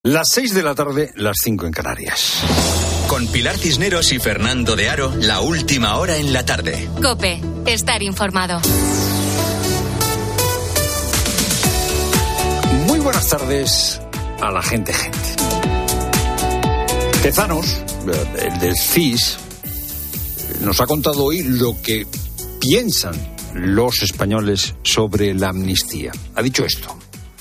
Las 6 de la tarde, las 5 en Canarias. Con Pilar Cisneros y Fernando de Aro, la última hora en la tarde. COPE, estar informado. Muy buenas tardes a la gente. Tezanos, el del CIS, nos ha contado hoy lo que piensan los españoles sobre la amnistía. Ha dicho esto.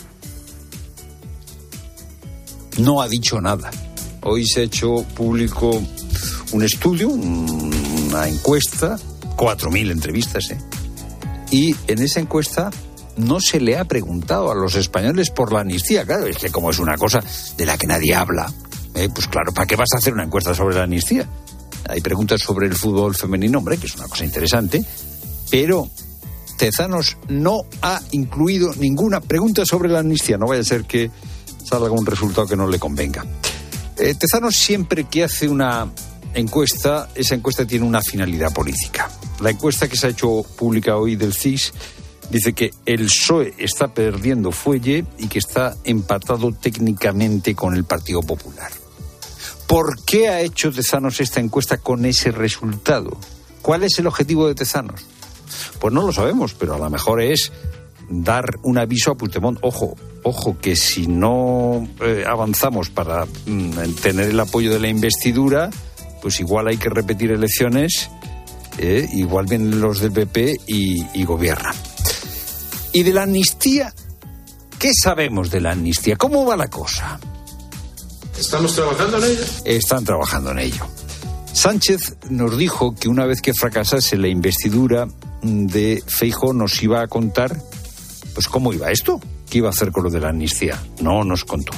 No ha dicho nada. Hoy se ha hecho público un estudio, una encuesta, 4.000 entrevistas, y en esa encuesta no se le ha preguntado a los españoles por la amnistía. Claro, es que como es una cosa de la que nadie habla, pues claro, ¿para qué vas a hacer una encuesta sobre la amnistía? Hay preguntas sobre el fútbol femenino, hombre, que es una cosa interesante, pero Tezanos no ha incluido ninguna pregunta sobre la amnistía. No vaya a ser que salga un resultado que no le convenga. Tezanos, siempre que hace una encuesta, esa encuesta tiene una finalidad política. La encuesta que se ha hecho pública hoy del CIS dice que el PSOE está perdiendo fuelle y que está empatado técnicamente con el Partido Popular. ¿Por qué ha hecho Tezanos esta encuesta con ese resultado? ¿Cuál es el objetivo de Tezanos? Pues no lo sabemos, pero a lo mejor es dar un aviso a Puigdemont. Ojo, que si no avanzamos para tener el apoyo de la investidura, pues igual hay que repetir elecciones, igual vienen los del PP y gobiernan. Y de la amnistía, ¿qué sabemos de la amnistía? ¿Cómo va la cosa? ¿Estamos trabajando en ello? Están trabajando en ello. Sánchez nos dijo que una vez que fracasase la investidura de Feijóo nos iba a contar pues cómo iba esto, qué iba a hacer con lo de la amnistía. No nos contó.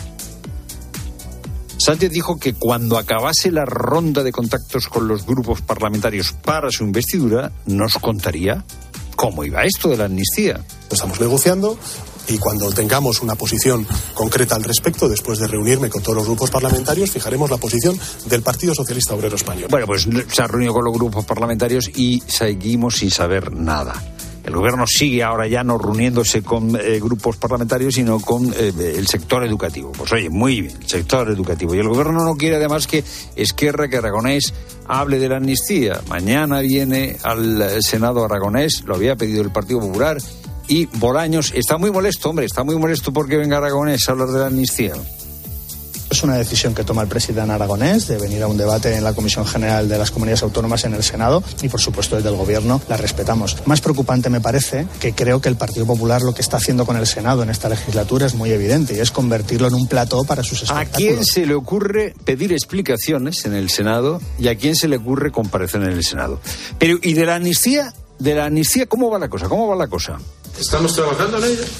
Sánchez dijo que cuando acabase la ronda de contactos con los grupos parlamentarios para su investidura, nos contaría cómo iba esto de la amnistía. Estamos negociando y cuando tengamos una posición concreta al respecto, después de reunirme con todos los grupos parlamentarios, fijaremos la posición del Partido Socialista Obrero Español. Bueno, pues se ha reunido con los grupos parlamentarios y seguimos sin saber nada. El gobierno sigue ahora ya no reuniéndose con grupos parlamentarios, sino con el sector educativo. Pues oye, muy bien, el sector educativo. Y el gobierno no quiere además que Esquerra, que Aragonés hable de la amnistía. Mañana viene al Senado Aragonés, lo había pedido el Partido Popular, y Bolaños está muy molesto, hombre, está muy molesto porque venga Aragonés a hablar de la amnistía. Es una decisión que toma el presidente aragonés de venir a un debate en la Comisión General de las Comunidades Autónomas en el Senado y, por supuesto, desde el Gobierno la respetamos. Más preocupante me parece que creo que el Partido Popular lo que está haciendo con el Senado en esta legislatura es muy evidente y es convertirlo en un plató para sus espectáculos. ¿A quién se le ocurre pedir explicaciones en el Senado y a quién se le ocurre comparecer en el Senado? Pero, ¿y de la amnistía? ¿Cómo va la cosa? ¿Estamos trabajando en ello?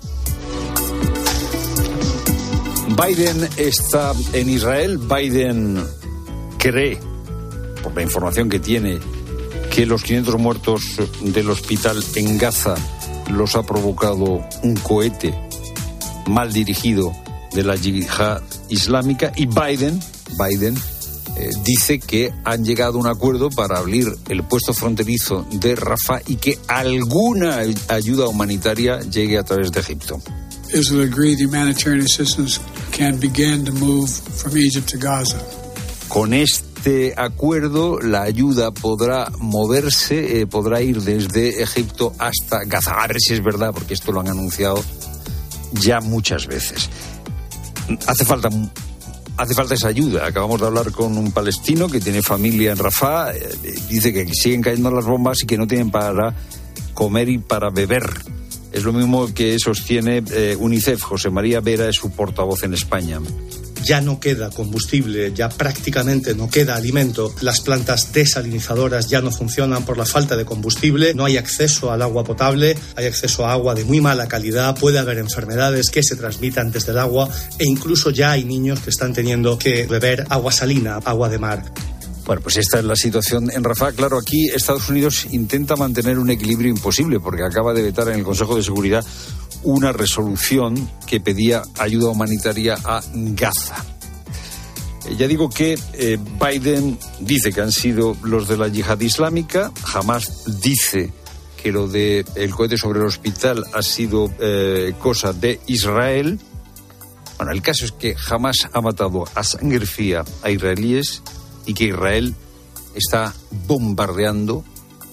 Biden está en Israel. Biden cree, por la información que tiene, que los 500 muertos del hospital en Gaza los ha provocado un cohete mal dirigido de la yihad islámica. Y Biden dice que han llegado a un acuerdo para abrir el puesto fronterizo de Rafah y que alguna ayuda humanitaria llegue a través de Egipto. Israel agreed the humanitarian assistance can begin to move from Egypt to Gaza. Con este acuerdo, la ayuda podrá moverse, podrá ir desde Egipto hasta Gaza. A ver si es verdad, porque esto lo han anunciado ya muchas veces. Hace falta esa ayuda. Acabamos de hablar con un palestino que tiene familia en Rafah. Dice que siguen cayendo las bombas y que no tienen para comer y para beber. Es lo mismo que sostiene UNICEF. José María Vera es su portavoz en España. Ya no queda combustible, ya prácticamente no queda alimento. Las plantas desalinizadoras ya no funcionan por la falta de combustible. No hay acceso al agua potable, hay acceso a agua de muy mala calidad. Puede haber enfermedades que se transmitan desde el agua e incluso ya hay niños que están teniendo que beber agua salina, agua de mar. Bueno, pues esta es la situación en Rafah. Claro, aquí Estados Unidos intenta mantener un equilibrio imposible porque acaba de vetar en el Consejo de Seguridad una resolución que pedía ayuda humanitaria a Gaza. Ya digo que Biden dice que han sido los de la yihad islámica, jamás dice que lo del cohete sobre el hospital ha sido cosa de Israel. Bueno, el caso es que Hamas ha matado a sangre fría a israelíes y que Israel está bombardeando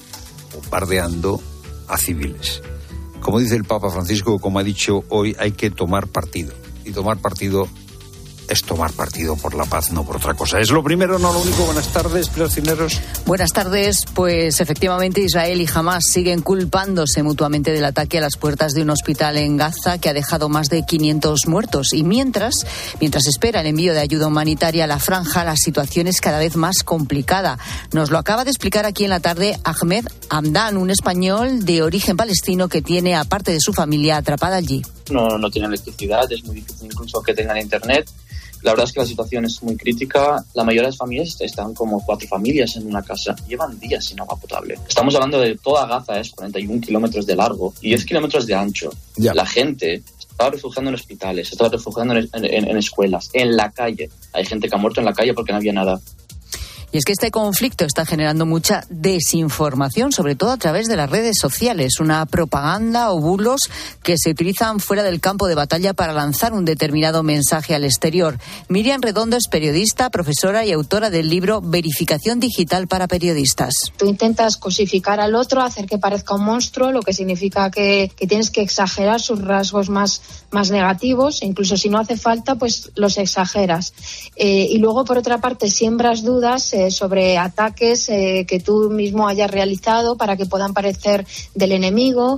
a civiles. Como dice el Papa Francisco, como ha dicho hoy, hay que tomar partido. Y tomar partido es tomar partido por la paz, no por otra cosa. Es lo primero, no lo único. Buenas tardes, Pilar Cisneros. Buenas tardes. Pues efectivamente Israel y Hamas siguen culpándose mutuamente del ataque a las puertas de un hospital en Gaza que ha dejado más de 500 muertos. Y mientras espera el envío de ayuda humanitaria a la franja, la situación es cada vez más complicada. Nos lo acaba de explicar aquí en la tarde Ahmed Hamdan, un español de origen palestino que tiene a parte de su familia atrapada allí. No tienen electricidad, es muy difícil incluso que tengan internet. La verdad es que la situación es muy crítica. La mayoría de las familias están como 4 familias en una casa. Llevan días sin agua potable. Estamos hablando de toda Gaza, es 41 kilómetros de largo y 10 kilómetros de ancho. Ya. La gente se estaba refugiando en hospitales, se estaba refugiando en escuelas, en la calle. Hay gente que ha muerto en la calle porque no había nada. Y es que este conflicto está generando mucha desinformación, sobre todo a través de las redes sociales, una propaganda o bulos que se utilizan fuera del campo de batalla para lanzar un determinado mensaje al exterior. Miriam Redondo es periodista, profesora y autora del libro Verificación Digital para Periodistas. Tú intentas cosificar al otro, hacer que parezca un monstruo, lo que significa que tienes que exagerar sus rasgos más negativos, e incluso si no hace falta, pues los exageras. Y luego, por otra parte, siembras dudas sobre ataques que tú mismo hayas realizado para que puedan parecer del enemigo.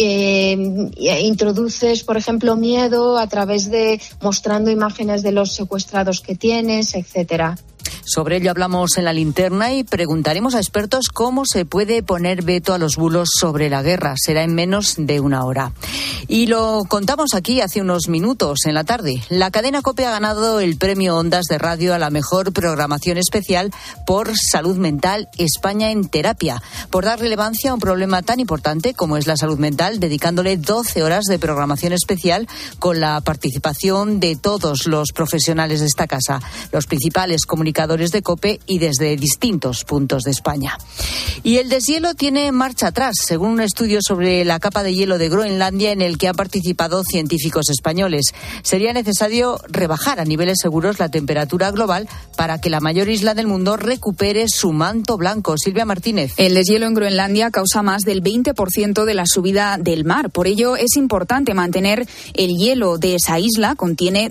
Introduces, por ejemplo, miedo a través de mostrando imágenes de los secuestrados que tienes, etcétera. Sobre ello hablamos en la linterna y preguntaremos a expertos cómo se puede poner veto a los bulos sobre la guerra. Será en menos de una hora. Y lo contamos aquí hace unos minutos en la tarde. La cadena COPE ha ganado el premio Ondas de Radio a la mejor programación especial por Salud Mental España en Terapia, por dar relevancia a un problema tan importante como es la salud mental, dedicándole 12 horas de programación especial con la participación de todos los profesionales de esta casa, los principales comunicadores de COPE y desde distintos puntos de España. Y el deshielo tiene marcha atrás, según un estudio sobre la capa de hielo de Groenlandia en el que han participado científicos españoles. Sería necesario rebajar a niveles seguros la temperatura global para que la mayor isla del mundo recupere su manto blanco. Silvia Martínez. El deshielo en Groenlandia causa más del 20% de la subida del mar. Por ello es importante mantener el hielo de esa isla. Contiene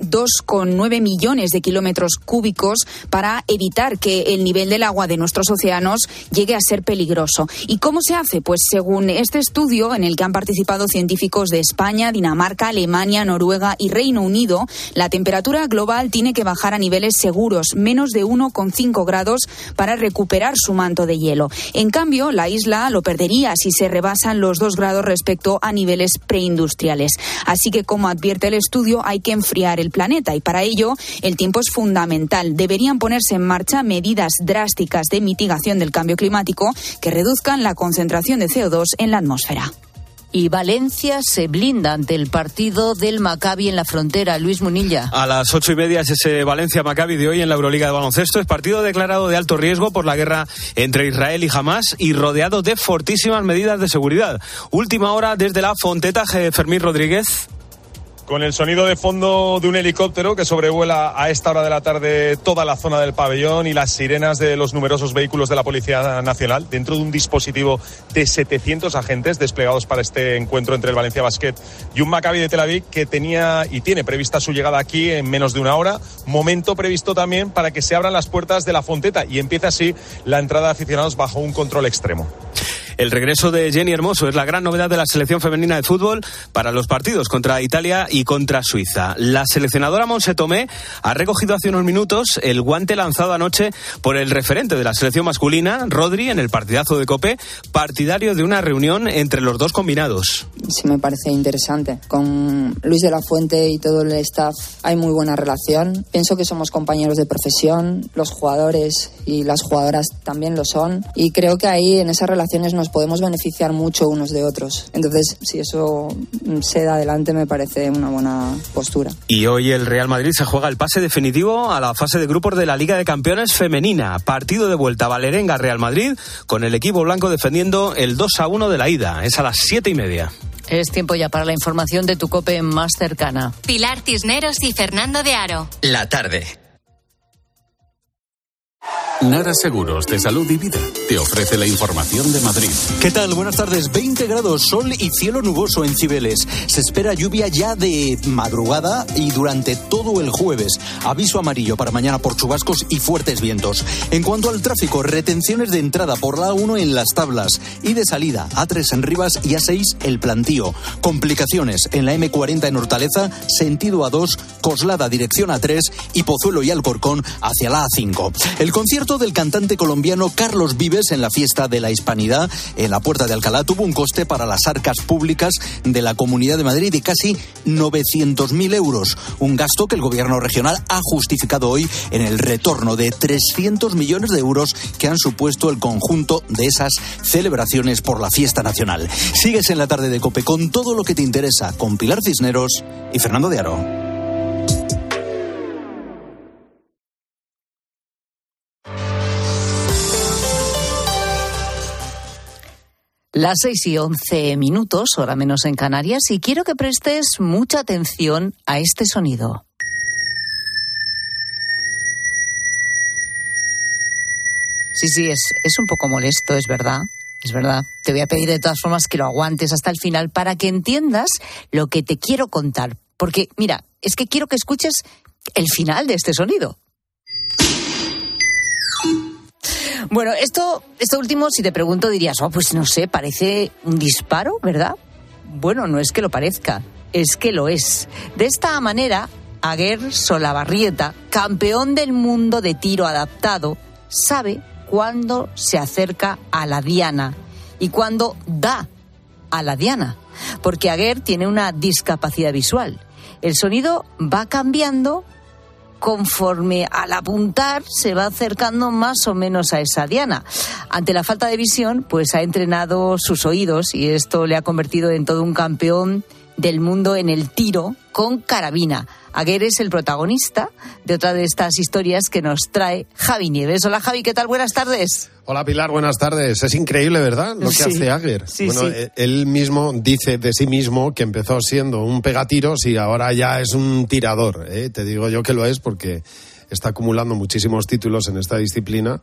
2,9 millones de kilómetros cúbicos para evitar que el nivel del agua de nuestros océanos llegue a ser peligroso. ¿Y cómo se hace? Pues según este estudio en el que han participado científicos de España, Dinamarca, Alemania, Noruega y Reino Unido, la temperatura global tiene que bajar a niveles seguros, menos de 1,5 grados, para recuperar su manto de hielo. En cambio, la isla lo perdería si se rebasan los 2 grados respecto a niveles preindustriales. Así que, como advierte el estudio, hay que enfriar el planeta y para ello el tiempo es fundamental. Deberían ponerse en marcha medidas drásticas de mitigación del cambio climático que reduzcan la concentración de CO2 en la atmósfera. Y Valencia se blinda ante el partido del Maccabi en la frontera. Luis Munilla. A las 8:30 es ese Valencia-Maccabi de hoy en la Euroliga de baloncesto. Es partido declarado de alto riesgo por la guerra entre Israel y Hamas y rodeado de fortísimas medidas de seguridad. Última hora desde la Fonteta, Fermín Rodríguez. Con el sonido de fondo de un helicóptero que sobrevuela a esta hora de la tarde toda la zona del pabellón y las sirenas de los numerosos vehículos de la Policía Nacional, dentro de un dispositivo de 700 agentes desplegados para este encuentro entre el Valencia Basket y un Maccabi de Tel Aviv que tenía y tiene prevista su llegada aquí en menos de una hora, momento previsto también para que se abran las puertas de la Fonteta y empiece así la entrada de aficionados bajo un control extremo. El regreso de Jenny Hermoso es la gran novedad de la selección femenina de fútbol para los partidos contra Italia y contra Suiza. La seleccionadora Monse Tomé ha recogido hace unos minutos el guante lanzado anoche por el referente de la selección masculina, Rodri, en el partidazo de COPE, partidario de una reunión entre los dos combinados. Sí, me parece interesante. Con Luis de la Fuente y todo el staff hay muy buena relación. Pienso que somos compañeros de profesión, los jugadores y las jugadoras también lo son, y creo que ahí en esas relaciones nos podemos beneficiar mucho unos de otros. Entonces, si eso se da adelante, me parece una buena postura. Y hoy el Real Madrid se juega el pase definitivo a la fase de grupos de la Liga de Campeones femenina. Partido de vuelta Valerenga-Real Madrid, con el equipo blanco defendiendo el 2-1 de la ida. Es a las 7:30. Es tiempo ya para la información de tu COPE más cercana. Pilar Cisneros y Fernando de Aro. La tarde. Nara Seguros de Salud y Vida te ofrece la información de Madrid. ¿Qué tal? Buenas tardes. 20 grados, sol y cielo nuboso en Cibeles. Se espera lluvia ya de madrugada y durante todo el jueves. Aviso amarillo para mañana por chubascos y fuertes vientos. En cuanto al tráfico, retenciones de entrada por la A1 en Las Tablas y de salida A3 en Rivas y A6 El Plantío. Complicaciones en la M40 en Hortaleza, sentido A2, Coslada dirección A3 y Pozuelo y Alcorcón hacia la A5. El concierto del cantante colombiano Carlos Vives en la Fiesta de la Hispanidad en la Puerta de Alcalá tuvo un coste para las arcas públicas de la Comunidad de Madrid de casi 900.000 euros, un gasto que el gobierno regional ha justificado hoy en el retorno de 300 millones de euros que han supuesto el conjunto de esas celebraciones por la fiesta nacional. Sigues en la tarde de COPE con todo lo que te interesa con Pilar Cisneros y Fernando de Aro. Las 6:11, hora menos en Canarias, y quiero que prestes mucha atención a este sonido. Sí, es un poco molesto, es verdad. Es verdad. Te voy a pedir de todas formas que lo aguantes hasta el final para que entiendas lo que te quiero contar. Porque, mira, es que quiero que escuches el final de este sonido. Bueno, esto último, si te pregunto, dirías, pues no sé, parece un disparo, ¿verdad? Bueno, no es que lo parezca, es que lo es. De esta manera, Aguer Solabarrieta, campeón del mundo de tiro adaptado, sabe cuándo se acerca a la diana y cuándo da a la diana, porque Aguer tiene una discapacidad visual. El sonido va cambiando conforme al apuntar se va acercando más o menos a esa diana. Ante la falta de visión, pues ha entrenado sus oídos y esto le ha convertido en todo un campeón del mundo en el tiro con carabina. Aguer es el protagonista de otra de estas historias que nos trae Javi Nieves. Hola Javi, ¿qué tal? Buenas tardes. Hola Pilar, buenas tardes. Es increíble, ¿verdad? Lo que hace Aguer. Sí, bueno, sí. Él mismo dice de sí mismo que empezó siendo un pegatiros y ahora ya es un tirador. Te digo yo que lo es porque está acumulando muchísimos títulos en esta disciplina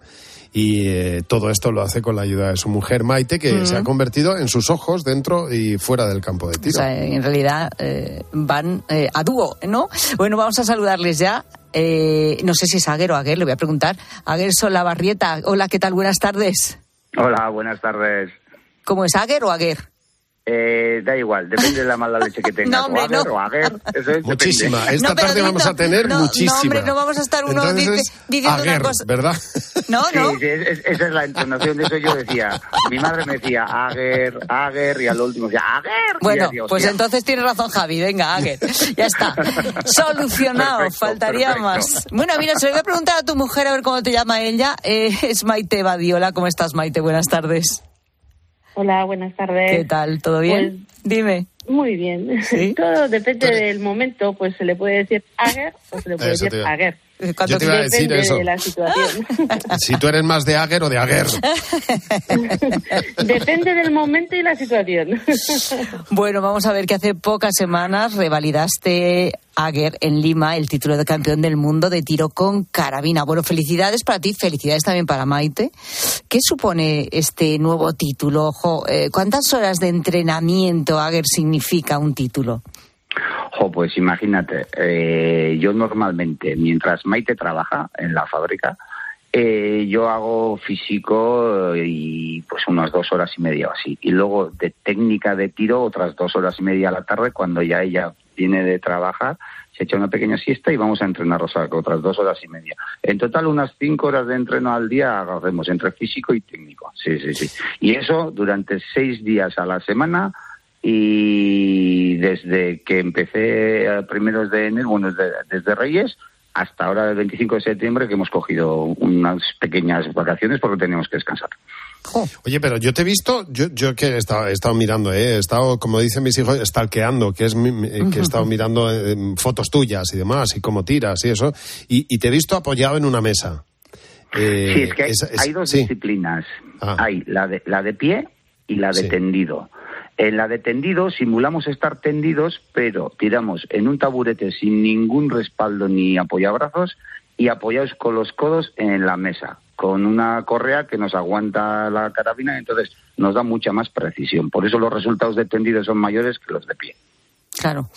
y todo esto lo hace con la ayuda de su mujer Maite, que se ha convertido en sus ojos dentro y fuera del campo de tiro. O sea, en realidad van a dúo, ¿no? Bueno, vamos a saludarles ya. No sé si es Aguer o Aguer, le voy a preguntar. Aguer Solabarrieta, hola, ¿qué tal? Buenas tardes. Hola, buenas tardes. ¿Cómo es, Aguer o Aguer? Da igual, depende de la mala leche que tengas. No, hombre, o Aguer o Aguer, eso es, muchísima. Depende. Esta tarde vamos a tener muchísima. No, hombre, no vamos a estar uno diciendo Aguer, una cosa. ¿verdad? No. Sí, esa es la entonación de eso. Yo decía, mi madre me decía Aguer, y al último decía Aguer. Bueno, decía, pues entonces tienes razón, Javi. Venga, Aguer. Ya está. Solucionado. Perfecto, faltaría perfecto. más. Bueno, mira, se le voy a preguntar a tu mujer a ver cómo te llama ella. Es Maite Badiola. ¿Cómo estás, Maite? Buenas tardes. Hola, buenas tardes. ¿Qué tal? ¿Todo bien? Pues, dime. Muy bien. ¿Sí? Todo depende del momento, pues se le puede decir Aguer o se le puede decir Aguer. Yo te iba a decir Depende eso. de la situación. Si tú eres más de Aguer o de Aguer. Depende del momento y la situación. Bueno, vamos a ver que hace pocas semanas revalidaste, Aguer, en Lima, el título de campeón del mundo de tiro con carabina. Bueno, felicidades para ti, felicidades también para Maite. ¿Qué supone este nuevo título? ¿Cuántas horas de entrenamiento, Aguer, significa un título? Pues imagínate, yo normalmente, mientras Maite trabaja en la fábrica, yo hago físico y pues unas 2 horas y media o así. Y luego de técnica de tiro otras 2 horas y media a la tarde, cuando ya ella viene de trabajar, se echa una pequeña siesta y vamos a entrenar otras 2 horas y media. En total unas 5 horas de entreno al día hacemos entre físico y técnico. Sí. Y eso durante 6 días a la semana. Y desde que empecé a primeros de enero, desde Reyes hasta ahora el 25 de septiembre, que hemos cogido unas pequeñas vacaciones porque teníamos que descansar. Oye, pero yo te he visto, yo que he estado mirando, he estado, como dicen mis hijos, stalkeando, que he estado mirando fotos tuyas y demás, y cómo tiras y eso, y te he visto apoyado en una mesa. Sí, es que hay dos disciplinas. Hay la de pie y la de tendido. En la de tendido simulamos estar tendidos, pero tiramos en un taburete sin ningún respaldo ni apoyabrazos y apoyados con los codos en la mesa, con una correa que nos aguanta la carabina, entonces nos da mucha más precisión. Por eso los resultados de tendido son mayores que los de pie. Claro.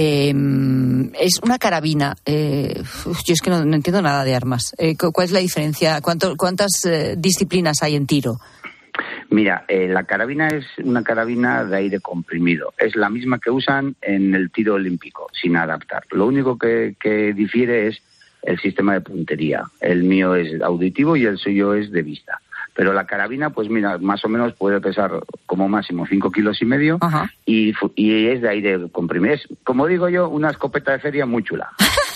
Es una carabina. Yo es que no entiendo nada de armas. ¿Cuál es la diferencia? ¿Cuántas disciplinas hay en tiro? Mira, la carabina es una carabina de aire comprimido. Es la misma que usan en el tiro olímpico, sin adaptar. Lo único que difiere es el sistema de puntería. El mío es auditivo y el suyo es de vista. Pero la carabina, pues mira, más o menos puede pesar como máximo 5,5 kilos y es de aire comprimido. Es, como digo yo, una escopeta de feria muy chula.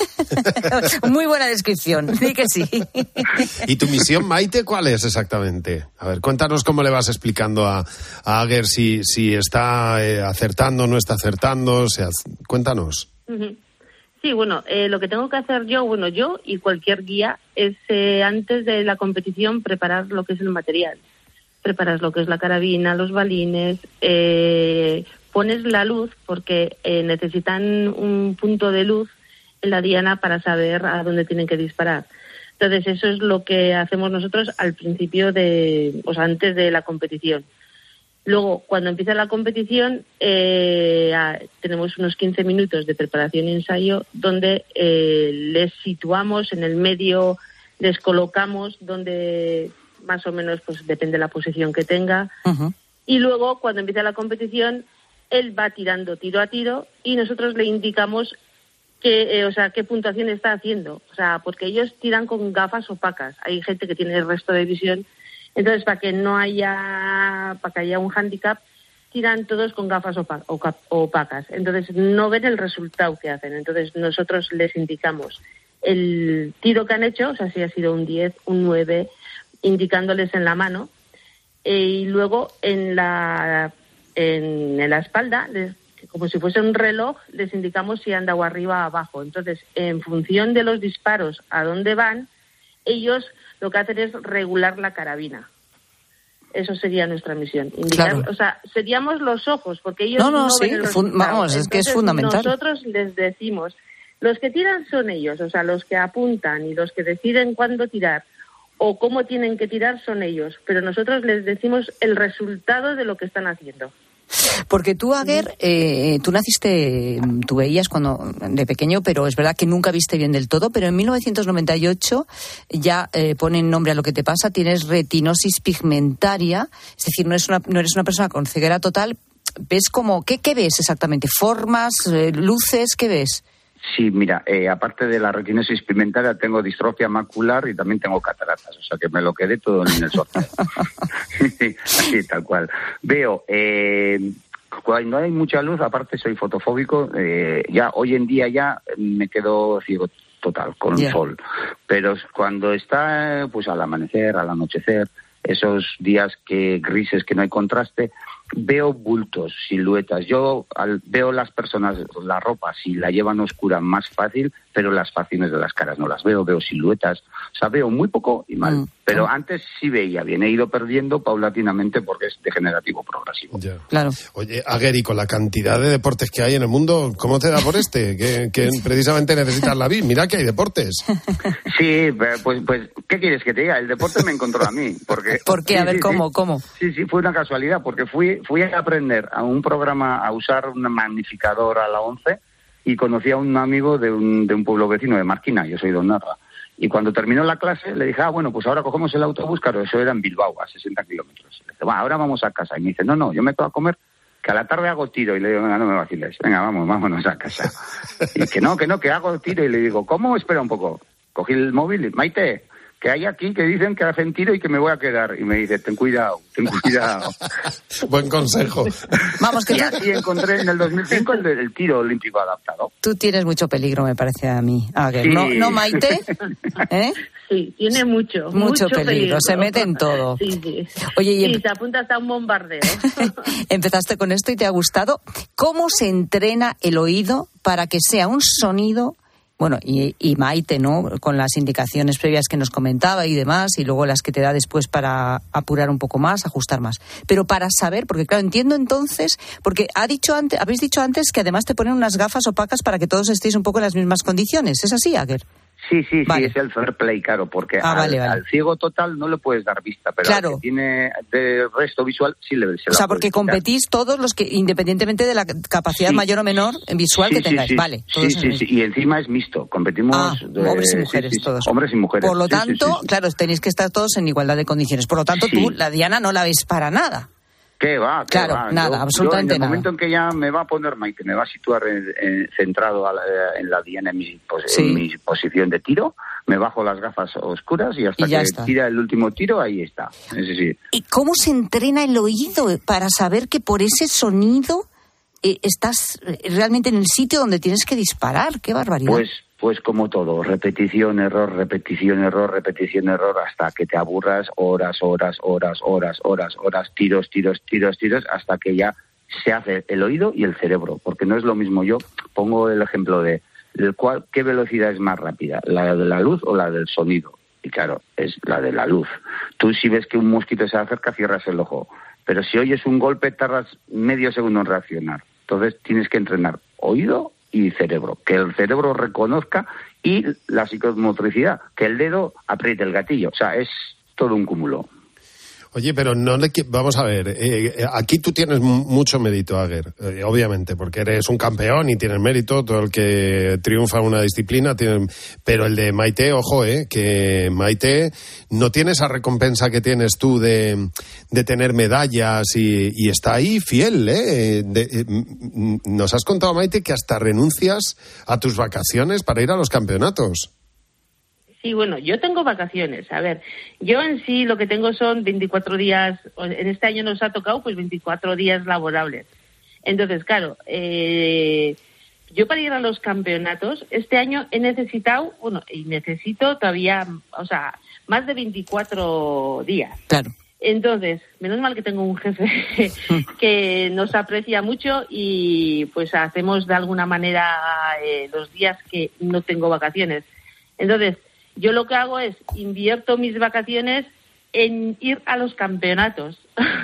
Muy buena descripción, sí que sí. ¿Y tu misión, Maite, cuál es exactamente? A ver, cuéntanos cómo le vas explicando a Ager si está acertando, no está acertando. Cuéntanos. Sí, bueno, lo que tengo que hacer yo y cualquier guía es antes de la competición preparar lo que es el material. Preparas lo que es la carabina, los balines, pones la luz porque necesitan un punto de luz en la diana para saber a dónde tienen que disparar. Entonces eso es lo que hacemos nosotros al principio antes de la competición. Luego, cuando empieza la competición, tenemos unos 15 minutos de preparación y ensayo donde les situamos en el medio, les colocamos donde más o menos pues depende de la posición que tenga. Uh-huh. Y luego, cuando empieza la competición, él va tirando tiro a tiro y nosotros le indicamos qué puntuación está haciendo. O sea, porque ellos tiran con gafas opacas. Hay gente que tiene el resto de visión. Entonces, para que haya un hándicap, tiran todos con gafas opacas. Entonces, no ven el resultado que hacen. Entonces, nosotros les indicamos el tiro que han hecho, o sea, si ha sido un 10, un 9, indicándoles en la mano. Y luego, en la espalda, como si fuese un reloj, les indicamos si han dado arriba o abajo. Entonces, en función de los disparos, a dónde van, ellos lo que hacen es regular la carabina. Eso sería nuestra misión. Indicar, claro. O sea, seríamos los ojos, porque ellos no ven el resultado. Vamos, es que es fundamental. Nosotros les decimos, los que tiran son ellos, o sea, los que apuntan y los que deciden cuándo tirar o cómo tienen que tirar son ellos, pero nosotros les decimos el resultado de lo que están haciendo. Porque tú, Ager, tú veías cuando de pequeño, pero es verdad que nunca viste bien del todo, pero en 1998 ya ponen nombre a lo que te pasa, tienes retinosis pigmentaria, es decir, no eres una persona con ceguera total. ¿Ves como qué ves exactamente? ¿Formas, luces? ¿Qué ves? Sí, mira, aparte de la retinosis pigmentaria tengo distrofia macular y también tengo cataratas, o sea que me lo quedé todo en el sorteo. Así, tal cual. Veo, cuando hay mucha luz, aparte soy fotofóbico, ya hoy en día ya me quedo ciego total con el sol. Pero cuando está pues al amanecer, al anochecer, esos días grises que no hay contraste, veo bultos, siluetas. Yo veo las personas, la ropa, si la llevan oscura, más fácil, pero las facciones de las caras no las veo siluetas. O sea, veo muy poco y mal. Pero antes sí veía bien. He ido perdiendo paulatinamente porque es degenerativo progresivo. Ya. Claro. Oye, Ager, y con la cantidad de deportes que hay en el mundo, ¿cómo te da por que precisamente necesitas la vida? Mira que hay deportes. Sí, pues, ¿qué quieres que te diga? El deporte me encontró a mí. ¿Por qué? A ver, ¿cómo? Sí, fue una casualidad, porque fui a aprender a un programa a usar un magnificador a la 11 y conocí a un amigo de un pueblo vecino de Marquina, yo soy de Ondarra. Y cuando terminó la clase le dije, bueno, pues ahora cogemos el autobús, claro, eso era en Bilbao, a 60 kilómetros. Le dije, ahora vamos a casa. Y me dice, no, yo me quedo a comer, que a la tarde hago tiro. Y le digo, no me vaciles, venga, vámonos a casa. Y que hago tiro. Y le digo, ¿cómo? Espera un poco. Cogí el móvil y, Maite, que hay aquí que dicen que hacen tiro y que me voy a quedar. Y me dice, ten cuidado. Buen consejo. Vamos, que así encontré en el 2005 el tiro olímpico adaptado. Tú tienes mucho peligro, me parece a mí. Sí. ¿No, Maite? Sí, tiene mucho peligro. Se mete en todo. Sí. Oye, y se apunta hasta un bombardeo. Empezaste con esto y te ha gustado. ¿Cómo se entrena el oído para que sea un sonido Bueno, y Maite, ¿no? Con las indicaciones previas que nos comentaba y demás, y luego las que te da después para apurar un poco más, ajustar más. Pero para saber, porque claro, entiendo entonces, porque habéis dicho antes que además te ponen unas gafas opacas para que todos estéis un poco en las mismas condiciones. ¿Es así, Aguer? Sí, vale. Es el fair play, claro, porque vale. al ciego total no le puedes dar vista, pero al que tiene de resto visual sí le se la. O sea, porque competís todos los que, independientemente de la capacidad mayor o menor en visual que tengáis. Sí. Vale. Sí, y encima es mixto, competimos hombres y mujeres todos. Hombres y mujeres. Por lo tanto, claro, tenéis que estar todos en igualdad de condiciones. Por lo tanto, tú, la diana, no la ves para nada. ¿Qué va? Claro, nada, absolutamente nada. En el momento en que ya me va a poner Maite, me va a situar centrado en la diana en mi posición de tiro, me bajo las gafas oscuras y hasta que tira el último tiro, ahí está. Sí. ¿Y cómo se entrena el oído para saber que por ese sonido estás realmente en el sitio donde tienes que disparar? ¡Qué barbaridad! Pues como todo, repetición, error, hasta que te aburras, horas, tiros, hasta que ya se hace el oído y el cerebro, porque no es lo mismo. Yo pongo el ejemplo de ¿qué velocidad es más rápida? ¿La de la luz o la del sonido? Y claro, es la de la luz. Tú si ves que un mosquito se acerca, cierras el ojo, pero si oyes un golpe tardas medio segundo en reaccionar. Entonces tienes que entrenar oído y cerebro, que el cerebro reconozca, y la psicomotricidad, que el dedo apriete el gatillo. O sea, es todo un cúmulo. Oye, pero vamos a ver, aquí tú tienes mucho mérito, Aguer, obviamente, porque eres un campeón y tienes mérito, todo el que triunfa en una disciplina tiene, pero el de Maite, ojo, que Maite no tiene esa recompensa que tienes tú de tener medallas y está ahí fiel, nos has contado, Maite, que hasta renuncias a tus vacaciones para ir a los campeonatos. Sí, bueno, yo tengo vacaciones. A ver, yo en sí lo que tengo son 24 días, en este año nos ha tocado pues 24 días laborables. Entonces, claro, yo para ir a los campeonatos, este año he necesitado, y necesito todavía, más de 24 días. Claro. Entonces, menos mal que tengo un jefe que nos aprecia mucho y pues hacemos de alguna manera los días que no tengo vacaciones. Entonces, yo lo que hago es invierto mis vacaciones en ir a los campeonatos.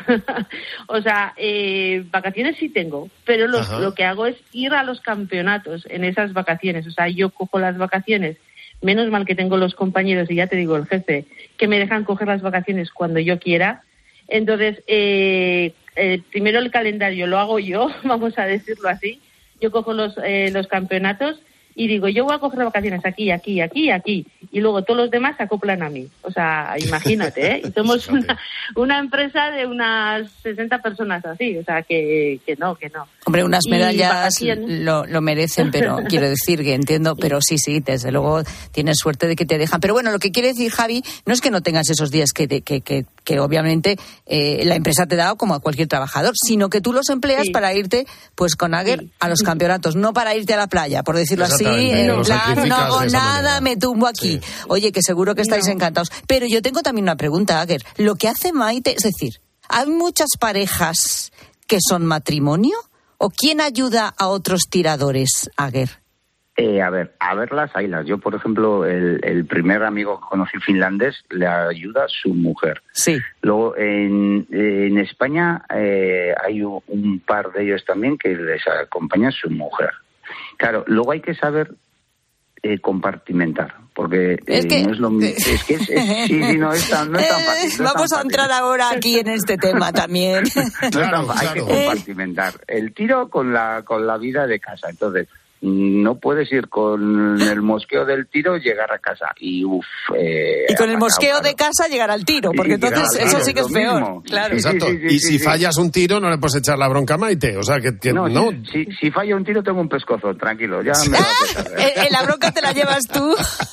Vacaciones sí tengo, pero lo que hago es ir a los campeonatos en esas vacaciones. O sea, yo cojo las vacaciones. Menos mal que tengo los compañeros, y ya te digo, el jefe, que me dejan coger las vacaciones cuando yo quiera. Entonces, primero el calendario lo hago yo, vamos a decirlo así. Yo cojo los campeonatos y digo, yo voy a coger vacaciones aquí, y luego todos los demás se acoplan a mí. O sea, imagínate, Y somos una empresa de unas 60 personas así, o sea, que no. Hombre, unas medallas lo merecen, pero quiero decir que entiendo, pero sí, desde luego tienes suerte de que te dejan. Pero bueno, lo que quiere decir, Javi, no es que no tengas esos días que obviamente la empresa te da como a cualquier trabajador, sino que tú los empleas para irte pues con Aguer a los campeonatos, no para irte a la playa, por decirlo así. En plan, no hago nada, me tumbo aquí. Sí. Oye, que seguro que estáis encantados. Pero yo tengo también una pregunta, Aguer. Lo que hace Maite, es decir, ¿hay muchas parejas que son matrimonio? ¿O quién ayuda a otros tiradores, Aguer? A ver las haylas. Yo, por ejemplo, el primer amigo que conocí finlandés le ayuda a su mujer. Sí. Luego, en España hay un par de ellos también que les acompaña su mujer. Claro, luego hay que saber compartimentar, porque no es lo mismo. No es tan fácil. Vamos a entrar ahora aquí en este tema también. Hay que compartimentar el tiro con la vida de casa. Entonces, no puedes ir con el mosqueo del tiro y llegar a casa y con el mosqueo de casa llegar al tiro, porque entonces eso sí que es peor. Claro. Exacto. Y si fallas un tiro no le puedes echar la bronca a Maite, o sea que no. Si falla un tiro tengo un pescozo, tranquilo, ya me lo haces. La bronca te la llevas tú.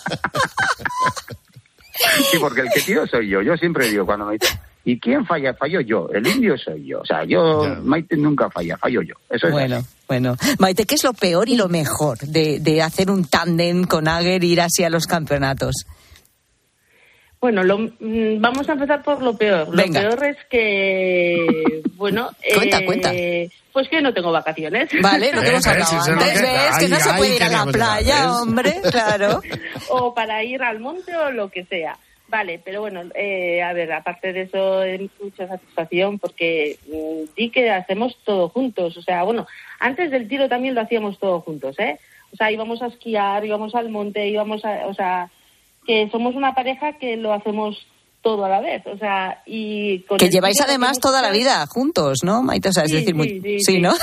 Sí, porque el que tiro soy yo. Yo siempre digo cuando me dicen, ¿y quién falla? Fallo yo. El indio soy yo. O sea, Maite nunca falla, fallo yo. Eso es Bueno. Maite, ¿qué es lo peor y lo mejor de hacer un tándem con Aguer e ir así a los campeonatos? Bueno, vamos a empezar por lo peor. Venga. Lo peor es que, bueno... Cuenta. Pues que no tengo vacaciones. Vale, lo que hemos hablado antes. ¿Ves? Que no se puede ir a la playa, hombre, claro. O para ir al monte o lo que sea. Vale, pero bueno, a ver, aparte de eso, mucha satisfacción porque di que hacemos todo juntos. O sea, bueno, antes del tiro también lo hacíamos todo juntos, ¿eh? O sea, íbamos a esquiar, íbamos al monte, o sea, que somos una pareja que lo hacemos todo a la vez, o sea, y... Con que lleváis además toda la vida juntos, ¿no, Maite? O sea, es decir, sí, ¿no?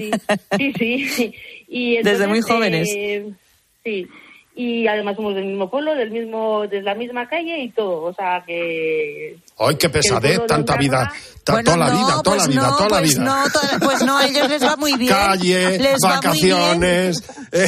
Sí. Y entonces, desde muy jóvenes. Sí. Y además somos del mismo pueblo, de la misma calle y todo, o sea que... ¡Ay, qué pesadez! Tanta vida, toda la vida. Pues no, a ellos les va muy bien. Calle, les vacaciones...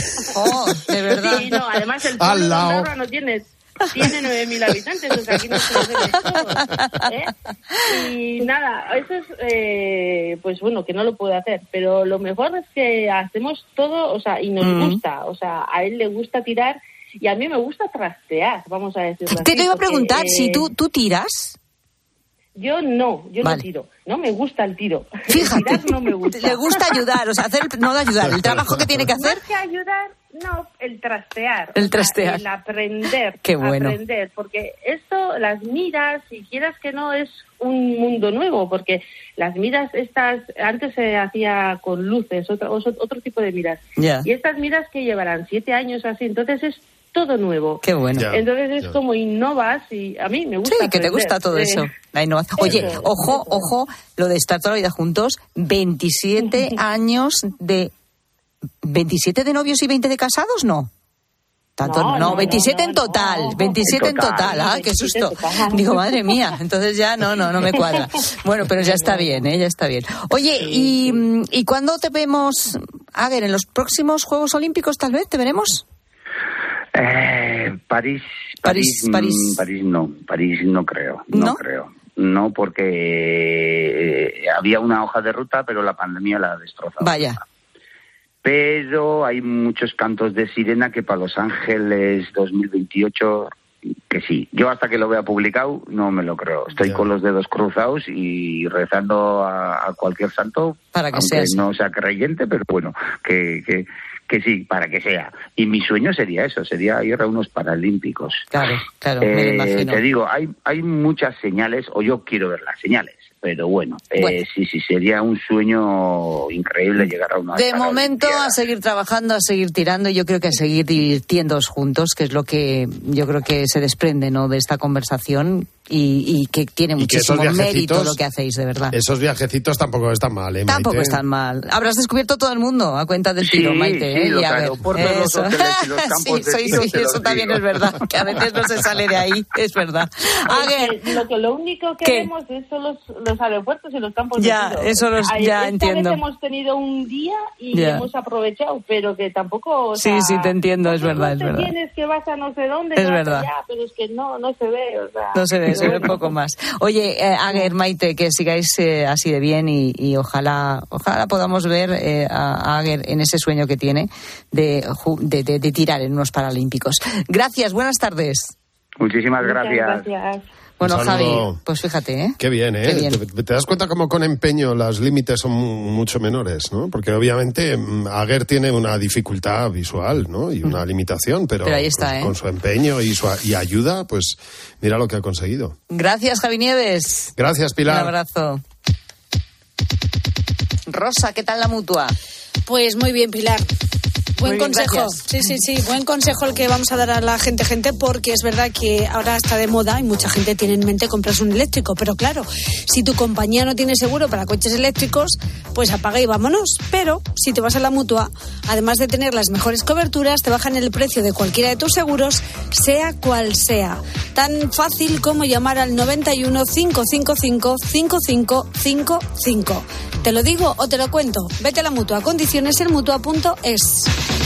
de verdad. Sí, no, además el pueblo de Andorra no tiene 9.000 habitantes, o sea, aquí nos conocemos todos, ¿eh? Y nada, eso es, pues bueno, que no lo puedo hacer, pero lo mejor es que hacemos todo, o sea, y nos gusta, o sea, a él le gusta tirar y a mí me gusta trastear, vamos a decirlo así. Te iba a preguntar, si tú tiras... Yo no tiro, no me gusta el tiro. Fíjate, tirar no me gusta. Le gusta ayudar, o sea, no de ayudar, el trabajo que tiene que hacer... Más que ayudar, no, el trastear. El aprender. Qué bueno. Aprender, porque esto, las miras, si quieras que no, es un mundo nuevo, porque las miras estas, antes se hacía con luces, otro tipo de miras. Yeah. Y estas miras que llevarán 7 años así, entonces es todo nuevo. Qué bueno. Entonces es como innovas y a mí me gusta. Sí, que te gusta todo eso. La innovación. Oye, ojo, lo de estar toda la vida juntos, 27 años de... ¿27 de novios y 20 de casados? No. Tanto, no, 27 en total. 27 en total. Ah, qué susto. Digo, madre mía, entonces ya no me cuadra. Bueno, pero ya está bien, ya está bien. Oye, ¿y cuándo te vemos? A ver, ¿en los próximos Juegos Olímpicos tal vez te veremos? París no creo. No creo. No, porque había una hoja de ruta, pero la pandemia la ha destrozado. Vaya. Pero hay muchos cantos de sirena que para Los Ángeles 2028 que sí. Yo hasta que lo vea publicado no me lo creo. Estoy con los dedos cruzados y rezando a cualquier santo para que aunque sea no sea creyente, pero bueno, que sí, para que sea. Y mi sueño sería eso, sería ir a unos Paralímpicos. Claro, me lo imagino. Te digo, hay muchas señales, o yo quiero ver las señales. Pero bueno, sí, sería un sueño increíble llegar a una... De momento a seguir trabajando, a seguir tirando y yo creo que a seguir divirtiéndoos juntos, que es lo que yo creo que se desprende, ¿no?, de esta conversación y que tiene muchísimo mérito lo que hacéis, de verdad. Esos viajecitos tampoco están mal, ¿eh, Maite? Tampoco están mal. Habrás descubierto todo el mundo a cuenta del tiro, Maite. Sí, los aeropuertos, los hoteles y los campos de tiro. Sí, eso también es verdad, que a veces no se sale de ahí, es verdad. Lo único que vemos son los aeropuertos y los campos de tiro. Eso ya entiendo. Esta vez hemos tenido un día y hemos aprovechado, pero que tampoco... O sea, sí, te entiendo, es verdad, es verdad. Tienes que vas a no sé dónde, es verdad. Allá, pero es que no se ve, o sea... No se ve un poco más. Oye, Ager, Maite, que sigáis así de bien y ojalá podamos ver a Ager en ese sueño que tiene de tirar en unos Paralímpicos. Gracias, buenas tardes. Muchísimas gracias. Bueno, Javi, pues fíjate, ¿eh? Qué bien, ¿eh? Qué bien. Te das cuenta cómo con empeño los límites son mucho menores, ¿no? Porque obviamente Ager tiene una dificultad visual, ¿no? Y una limitación, pero ahí está, con su empeño y ayuda, pues mira lo que ha conseguido. Gracias, Javi Nieves. Gracias, Pilar. Un abrazo. Rosa, ¿qué tal la Mutua? Pues muy bien, Pilar. Buen consejo. Gracias. Sí, buen consejo el que vamos a dar a la gente, porque es verdad que ahora está de moda y mucha gente tiene en mente comprarse un eléctrico, pero claro, si tu compañía no tiene seguro para coches eléctricos, pues apaga y vámonos. Pero si te vas a la Mutua, además de tener las mejores coberturas, te bajan el precio de cualquiera de tus seguros, sea cual sea. Tan fácil como llamar al 91 555 5555. ¿Te lo digo o te lo cuento? Vete a la Mutua. Condiciones en mutua.es.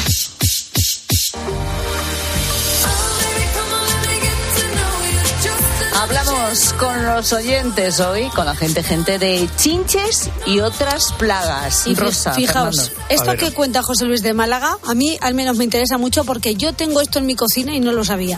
Hablamos con los oyentes hoy, con la gente de chinches y otras plagas. Y Rosa, fijaos, Fernando. Esto que cuenta José Luis de Málaga, a mí al menos me interesa mucho porque yo tengo esto en mi cocina y no lo sabía.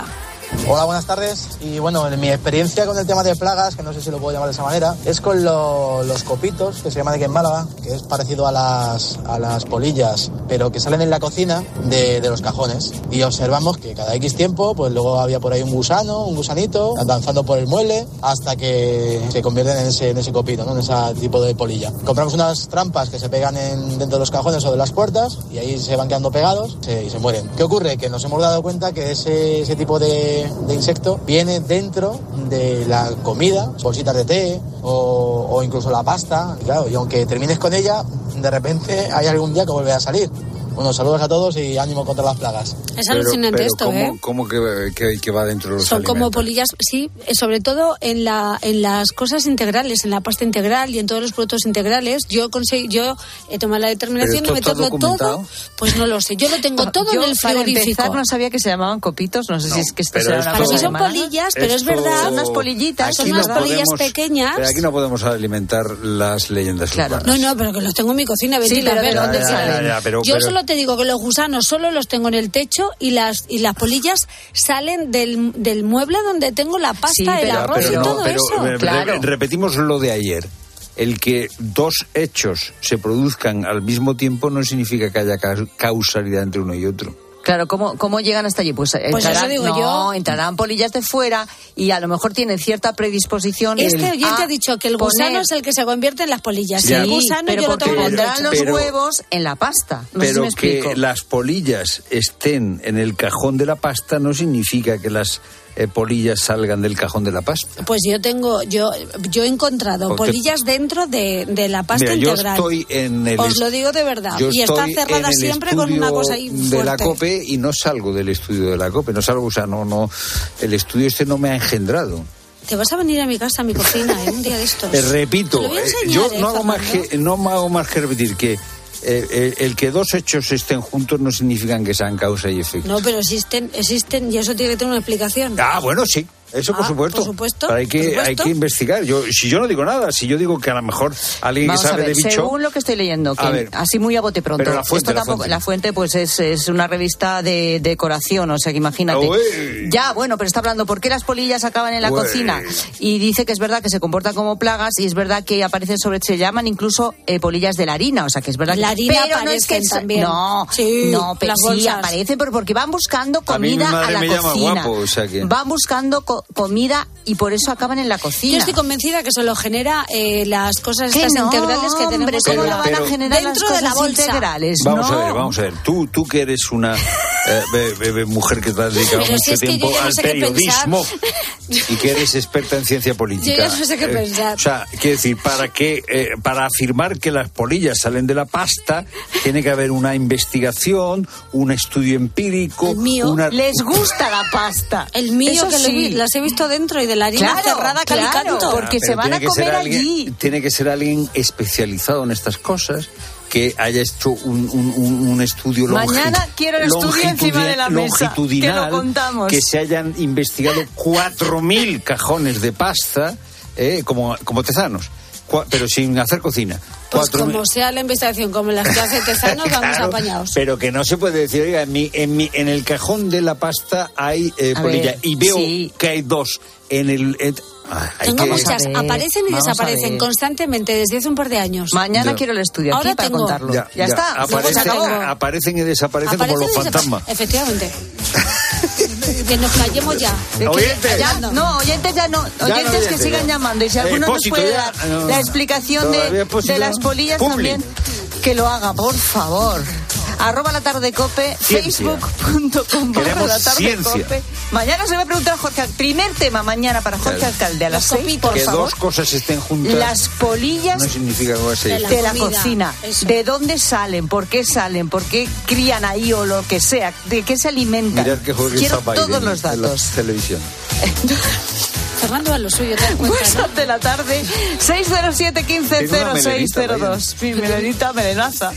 Hola, buenas tardes. Y bueno, mi experiencia con el tema de plagas, que no sé si lo puedo llamar de esa manera, es con los copitos, que se llaman aquí en Málaga, que es parecido a las polillas, pero que salen en la cocina de los cajones. Y observamos que cada X tiempo, pues luego había por ahí un gusanito, danzando por el mueble, hasta que se convierten en ese copito, ¿no? En ese tipo de polilla. Compramos unas trampas que se pegan dentro de los cajones o de las puertas, y ahí se van quedando pegados y se mueren. ¿Qué ocurre? Que nos hemos dado cuenta que ese tipo de insecto viene dentro de la comida, bolsitas de té o incluso la pasta. Claro, y aunque termines con ella, de repente hay algún día que vuelve a salir. Bueno, saludos a todos y ánimo contra las plagas. Es alucinante esto, ¿Cómo que va dentro de los Son alimentos? como polillas, sí, sobre todo en las cosas integrales, en la pasta integral y en todos los productos integrales. Yo he tomado la determinación de meterlo todo. Pues no lo sé, yo lo tengo todo en el frigorífico. Para empezar, no sabía que se llamaban copitos, no sé si es que esto será una para cosa mí son alemana. polillas, pero es verdad. Son unas polillitas, son unas polillas pequeñas. Pero aquí no podemos alimentar las leyendas urbanas. No, pero que los tengo en mi cocina, Betty, a ver dónde salen. Yo solo te digo que los gusanos solo los tengo en el techo y las polillas salen del mueble donde tengo la pasta, el arroz y todo eso. Claro. Repetimos lo de ayer. El que dos hechos se produzcan al mismo tiempo no significa que haya causalidad entre uno y otro. Claro, ¿cómo llegan hasta allí? Pues eso digo yo. Entrarán polillas de fuera y a lo mejor tienen cierta predisposición. Este oyente ha dicho que el gusano es el que se convierte en las polillas. Sí, el gusano pero yo lo tengo pondrán los huevos en la pasta. No sé si me explico. Que las polillas estén en el cajón de la pasta no significa que las polillas salgan del cajón de la pasta. Pues yo he encontrado polillas dentro de la pasta integral. Yo estoy en el... Os lo digo de verdad. Y está cerrada siempre con una cosa ahí fuerte. De la COPE y no salgo del estudio de la COPE. No salgo, el estudio no me ha engendrado. Te vas a venir a mi casa, a mi cocina, un día de estos. Repito, yo no hago más que repetir que el que dos hechos estén juntos no significan que sean causa y efecto. No, pero existen y eso tiene que tener una explicación. Bueno, sí. Eso por supuesto. Pero hay que investigar. Si yo no digo nada, si yo digo que a lo mejor alguien que sabe de bicho... Según lo que estoy leyendo, que así muy a bote pronto. Pero la fuente pues es una revista de decoración, o sea que imagínate. Ya, bueno, pero está hablando por qué las polillas acaban en la cocina y dice que es verdad que se comportan como plagas y es verdad que aparecen se llaman incluso polillas de la harina, o sea que es verdad. La harina pero aparecen también. Pero sí aparecen porque van buscando comida a la cocina. Guapo, o sea que... Van buscando comida y por eso acaban en la cocina. Yo estoy convencida que eso lo genera las cosas estas integrales que tenemos. ¿Cómo lo van a generar dentro las de la cosas bolsa? Integrales? Vamos a ver. Tú que eres una mujer que te has dedicado mucho tiempo al periodismo y que eres experta en ciencia política. Yo ya no sé qué pensar. O sea, quiero decir, para afirmar que las polillas salen de la pasta, tiene que haber una investigación, un estudio empírico. El mío. Les gusta la pasta. El mío, eso que sí. las he visto dentro y de la harina cerrada calicanto. Porque se van a comer allí. Tiene que ser alguien especializado en estas cosas, que haya hecho un estudio mañana quiero el estudio encima de la mesa, longitudinal, que lo contamos. Que se hayan investigado 4.000 cajones de pasta, como Tezanos, pero sin hacer cocina. Pues como sea la investigación como las que hace Tezanos, vamos apañados. Pero que no se puede decir, oiga, en el cajón de la pasta hay polilla y veo que hay dos en el... Tengo muchas, aparecen y desaparecen constantemente desde hace un par de años. Mañana quiero el estudio ahora aquí para contarlo. Ya está. Aparecen y desaparecen como los fantasmas. Efectivamente. Que nos callemos ya. ¿Oyentes? Oyentes ya no. Oyentes que sigan llamando. Y si alguno nos puede dar la explicación de las polillas también, que lo haga, por favor. @latardecope, facebook.com/latardecope. Mañana se va a preguntar a Jorge. Primer tema mañana para Jorge Alcalde a las 6, por que favor. Dos cosas estén juntas. Las polillas no significa de la cocina. Eso. ¿De dónde salen? ¿Por qué salen? ¿Por qué crían ahí o lo que sea? ¿De qué se alimentan? Mirad que quiero todos los datos. En la televisión. Fernando a lo suyo, te das cuenta, WhatsApp de la tarde 607-150602. Mi melenita melenaza.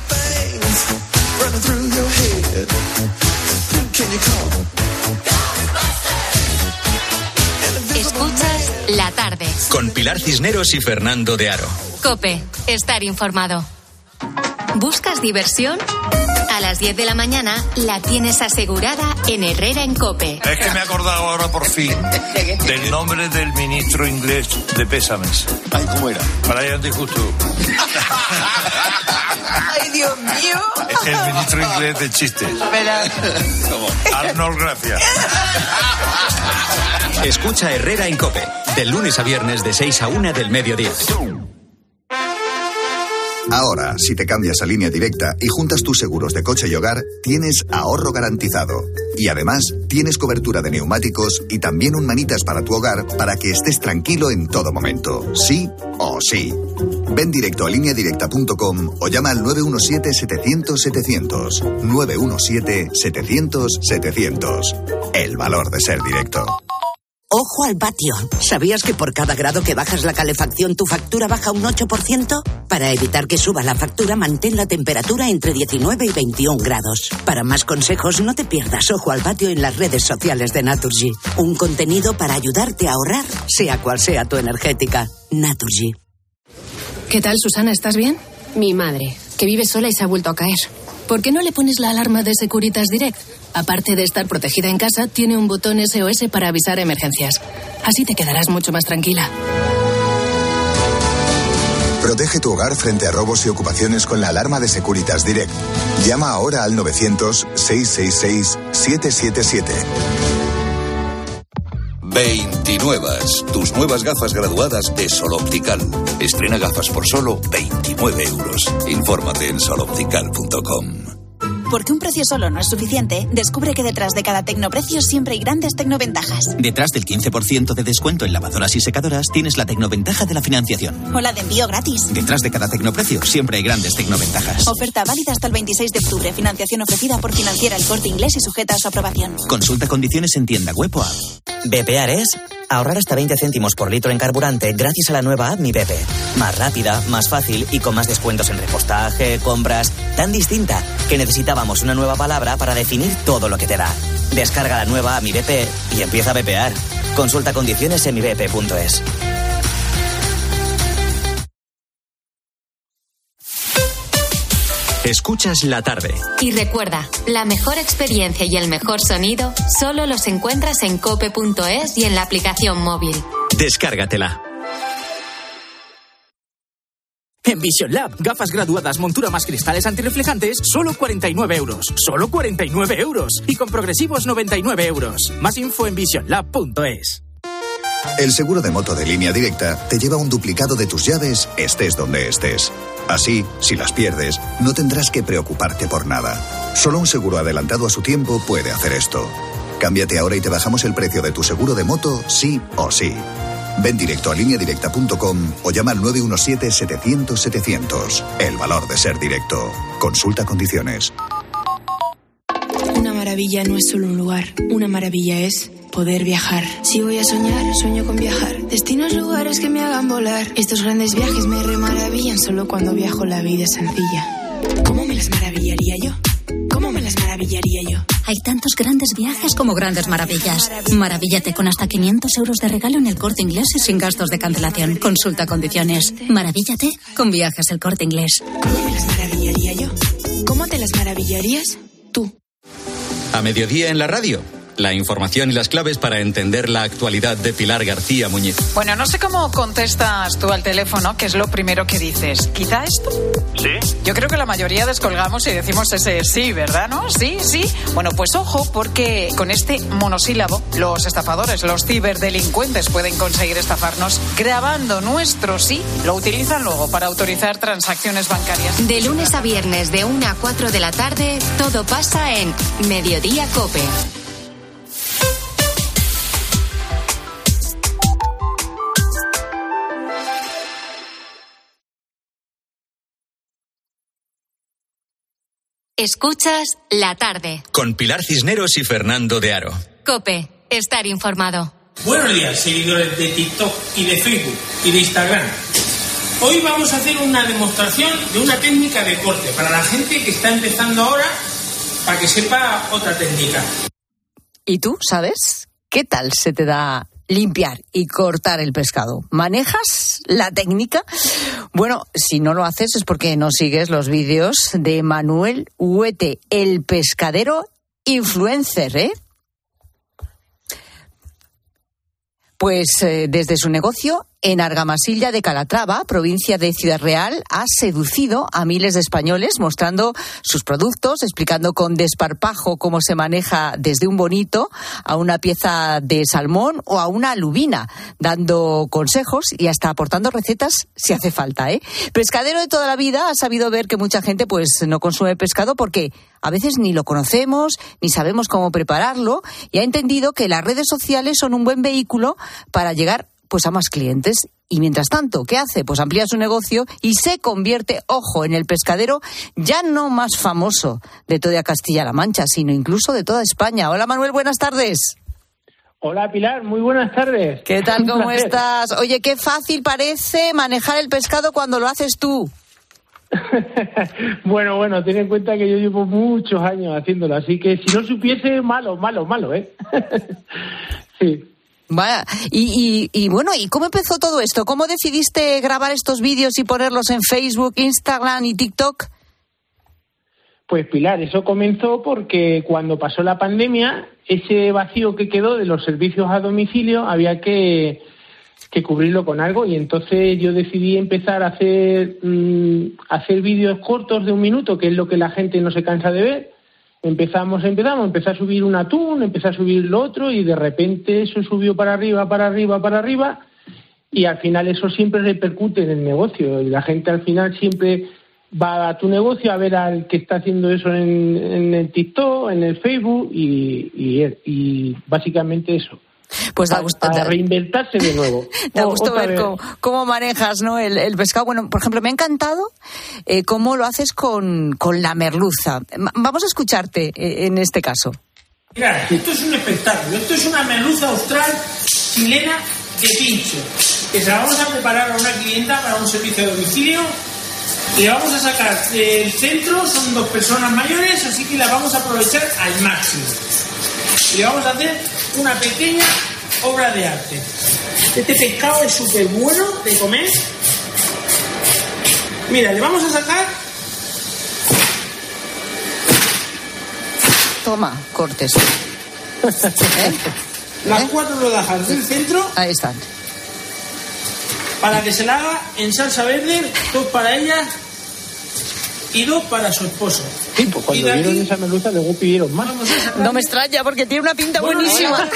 Escuchas La Tarde con Pilar Cisneros y Fernando de Aro. COPE, estar informado. ¿Buscas diversión? a las 10 de la mañana la tienes asegurada en Herrera en COPE. Es que me he acordado ahora por fin del nombre del ministro inglés de pésames. Ay, ¿cómo era? Brian de Justo. ¡Ay, Dios mío! Es el ministro inglés de chistes. Arnold, gracias. Escucha Herrera en COPE, de lunes a viernes de 6 a 1 del mediodía. Ahora, si te cambias a Línea Directa y juntas tus seguros de coche y hogar, tienes ahorro garantizado. Y además, tienes cobertura de neumáticos y también un manitas para tu hogar para que estés tranquilo en todo momento. Sí o sí. Ven directo a lineadirecta.com o llama al 917-700-700. 917-700-700. El valor de ser directo. Ojo al patio. ¿Sabías que por cada grado que bajas la calefacción tu factura baja un 8%? Para evitar que suba la factura, mantén la temperatura entre 19 y 21 grados. Para más consejos, no te pierdas Ojo al patio en las redes sociales de Naturgy. Un contenido para ayudarte a ahorrar, sea cual sea tu energética. Naturgy. ¿Qué tal, Susana? ¿Estás bien? Mi madre, que vive sola y se ha vuelto a caer. ¿Por qué no le pones la alarma de Securitas Direct? Aparte de estar protegida en casa, tiene un botón SOS para avisar emergencias. Así te quedarás mucho más tranquila. Protege tu hogar frente a robos y ocupaciones con la alarma de Securitas Direct. Llama ahora al 900-666-777. 29. Tus nuevas gafas graduadas de Sol Optical. Estrena gafas por solo 29 euros. Infórmate en soloptical.com. Porque un precio solo no es suficiente, descubre que detrás de cada tecnoprecio siempre hay grandes tecnoventajas. Detrás del 15% de descuento en lavadoras y secadoras tienes la tecnoventaja de la financiación. O la de envío gratis. Detrás de cada tecnoprecio siempre hay grandes tecnoventajas. Oferta válida hasta el 26 de octubre. Financiación ofrecida por Financiera El Corte Inglés y sujeta a su aprobación. Consulta condiciones en tienda web o app. Bepear es ahorrar hasta 20 céntimos por litro en carburante gracias a la nueva app Mi Bepe. Más rápida, más fácil y con más descuentos en repostaje, compras. Tan distinta que necesitábamos una nueva palabra para definir todo lo que te da. Descarga la nueva app Mi Bepe y empieza a bepear. Consulta condiciones en mibepe.es. Escuchas la tarde. Y recuerda, la mejor experiencia y el mejor sonido solo los encuentras en cope.es y en la aplicación móvil. Descárgatela. En Vision Lab, gafas graduadas, montura más cristales antirreflejantes, solo 49 euros. ¡Solo 49 euros! Y con progresivos 99 euros. Más info en visionlab.es. El seguro de moto de Línea Directa te lleva un duplicado de tus llaves, estés donde estés. Así, si las pierdes, no tendrás que preocuparte por nada. Solo un seguro adelantado a su tiempo puede hacer esto. Cámbiate ahora y te bajamos el precio de tu seguro de moto, sí o sí. Ven directo a lineadirecta.com o llama al 917-700-700. El valor de ser directo. Consulta condiciones. Una maravilla no es solo un lugar. Una maravilla es poder viajar. Si voy a soñar, sueño con viajar. Destinos, lugares que me hagan volar. Estos grandes viajes me remaravillan. Solo cuando viajo la vida es sencilla. ¿Cómo me las maravillaría yo? ¿Cómo me las maravillaría yo? Hay tantos grandes viajes como grandes maravillas. Maravíllate con hasta 500 euros de regalo en El Corte Inglés y sin gastos de cancelación. Consulta condiciones. Maravíllate con Viajes El Corte Inglés. ¿Cómo me las maravillaría yo? ¿Cómo te las maravillarías tú? A mediodía en la radio. La información y las claves para entender la actualidad de Pilar García Muñiz. Bueno, no sé cómo contestas tú al teléfono, que es lo primero que dices. ¿Quizá esto? ¿Sí? Yo creo que la mayoría descolgamos y decimos ese sí, ¿verdad? ¿No? Sí, sí. Bueno, pues ojo, porque con este monosílabo, los estafadores, los ciberdelincuentes pueden conseguir estafarnos grabando nuestro sí. Lo utilizan luego para autorizar transacciones bancarias. De lunes a viernes, de 1 a 4 de la tarde, todo pasa en Mediodía COPE. Escuchas La Tarde. Con Pilar Cisneros y Fernando de Aro. COPE, estar informado. Buenos días, seguidores de TikTok y de Facebook y de Instagram. Hoy vamos a hacer una demostración de una técnica de corte para la gente que está empezando ahora, para que sepa otra técnica. ¿Y tú sabes qué tal se te da limpiar y cortar el pescado. ¿Manejas la técnica? Bueno, si no lo haces es porque no sigues los vídeos de Manuel Huete, el pescadero influencer, ¿eh? Pues desde su negocio en Argamasilla de Calatrava, provincia de Ciudad Real, ha seducido a miles de españoles mostrando sus productos, explicando con desparpajo cómo se maneja desde un bonito a una pieza de salmón o a una lubina, dando consejos y hasta aportando recetas si hace falta, ¿eh? Pescadero de toda la vida, ha sabido ver que mucha gente pues no consume pescado porque a veces ni lo conocemos, ni sabemos cómo prepararlo, y ha entendido que las redes sociales son un buen vehículo para llegar pues a más clientes. Y mientras tanto, ¿qué hace? Pues amplía su negocio y se convierte, ojo, en el pescadero ya no más famoso de toda Castilla-La Mancha, sino incluso de toda España. Hola Manuel, buenas tardes. Hola Pilar, muy buenas tardes. ¿Qué tal, cómo estás? Oye, qué fácil parece manejar el pescado cuando lo haces tú. Bueno, ten en cuenta que yo llevo muchos años haciéndolo, así que si no supiese, malo, ¿eh? Sí. Vaya, y bueno, ¿y cómo empezó todo esto? ¿Cómo decidiste grabar estos vídeos y ponerlos en Facebook, Instagram y TikTok? Pues Pilar, eso comenzó porque cuando pasó la pandemia, ese vacío que quedó de los servicios a domicilio había que cubrirlo con algo, y entonces yo decidí empezar a hacer vídeos cortos de 1 minuto, que es lo que la gente no se cansa de ver. Empezamos a subir un atún, empecé a subir lo otro, y de repente eso subió para arriba, y al final eso siempre repercute en el negocio, y la gente al final siempre va a tu negocio a ver al que está haciendo eso en el TikTok, en el Facebook, y básicamente eso. Pues da gusto, para reinventarse de nuevo. Da gusto ver cómo manejas, ¿no? el pescado. Bueno, por ejemplo, me ha encantado cómo lo haces con la merluza. Vamos a escucharte en este caso. Mira, esto es un espectáculo. Esto es una merluza austral chilena de pincho, que se la vamos a preparar a una clienta para un servicio de domicilio. Le vamos a sacar del centro, son 2 personas mayores, así que la vamos a aprovechar al máximo. Y le vamos a hacer una pequeña obra de arte. Este pescado es súper bueno de comer. Mira, le vamos a sacar... Toma, cortes. Las 4 rodajas del centro. Ahí están. Para que se la haga en salsa verde, 2 para ella y 2 para su esposo. Sí, pues cuando vieron esa merluza luego pidieron más. No me extraña porque tiene una pinta buenísima.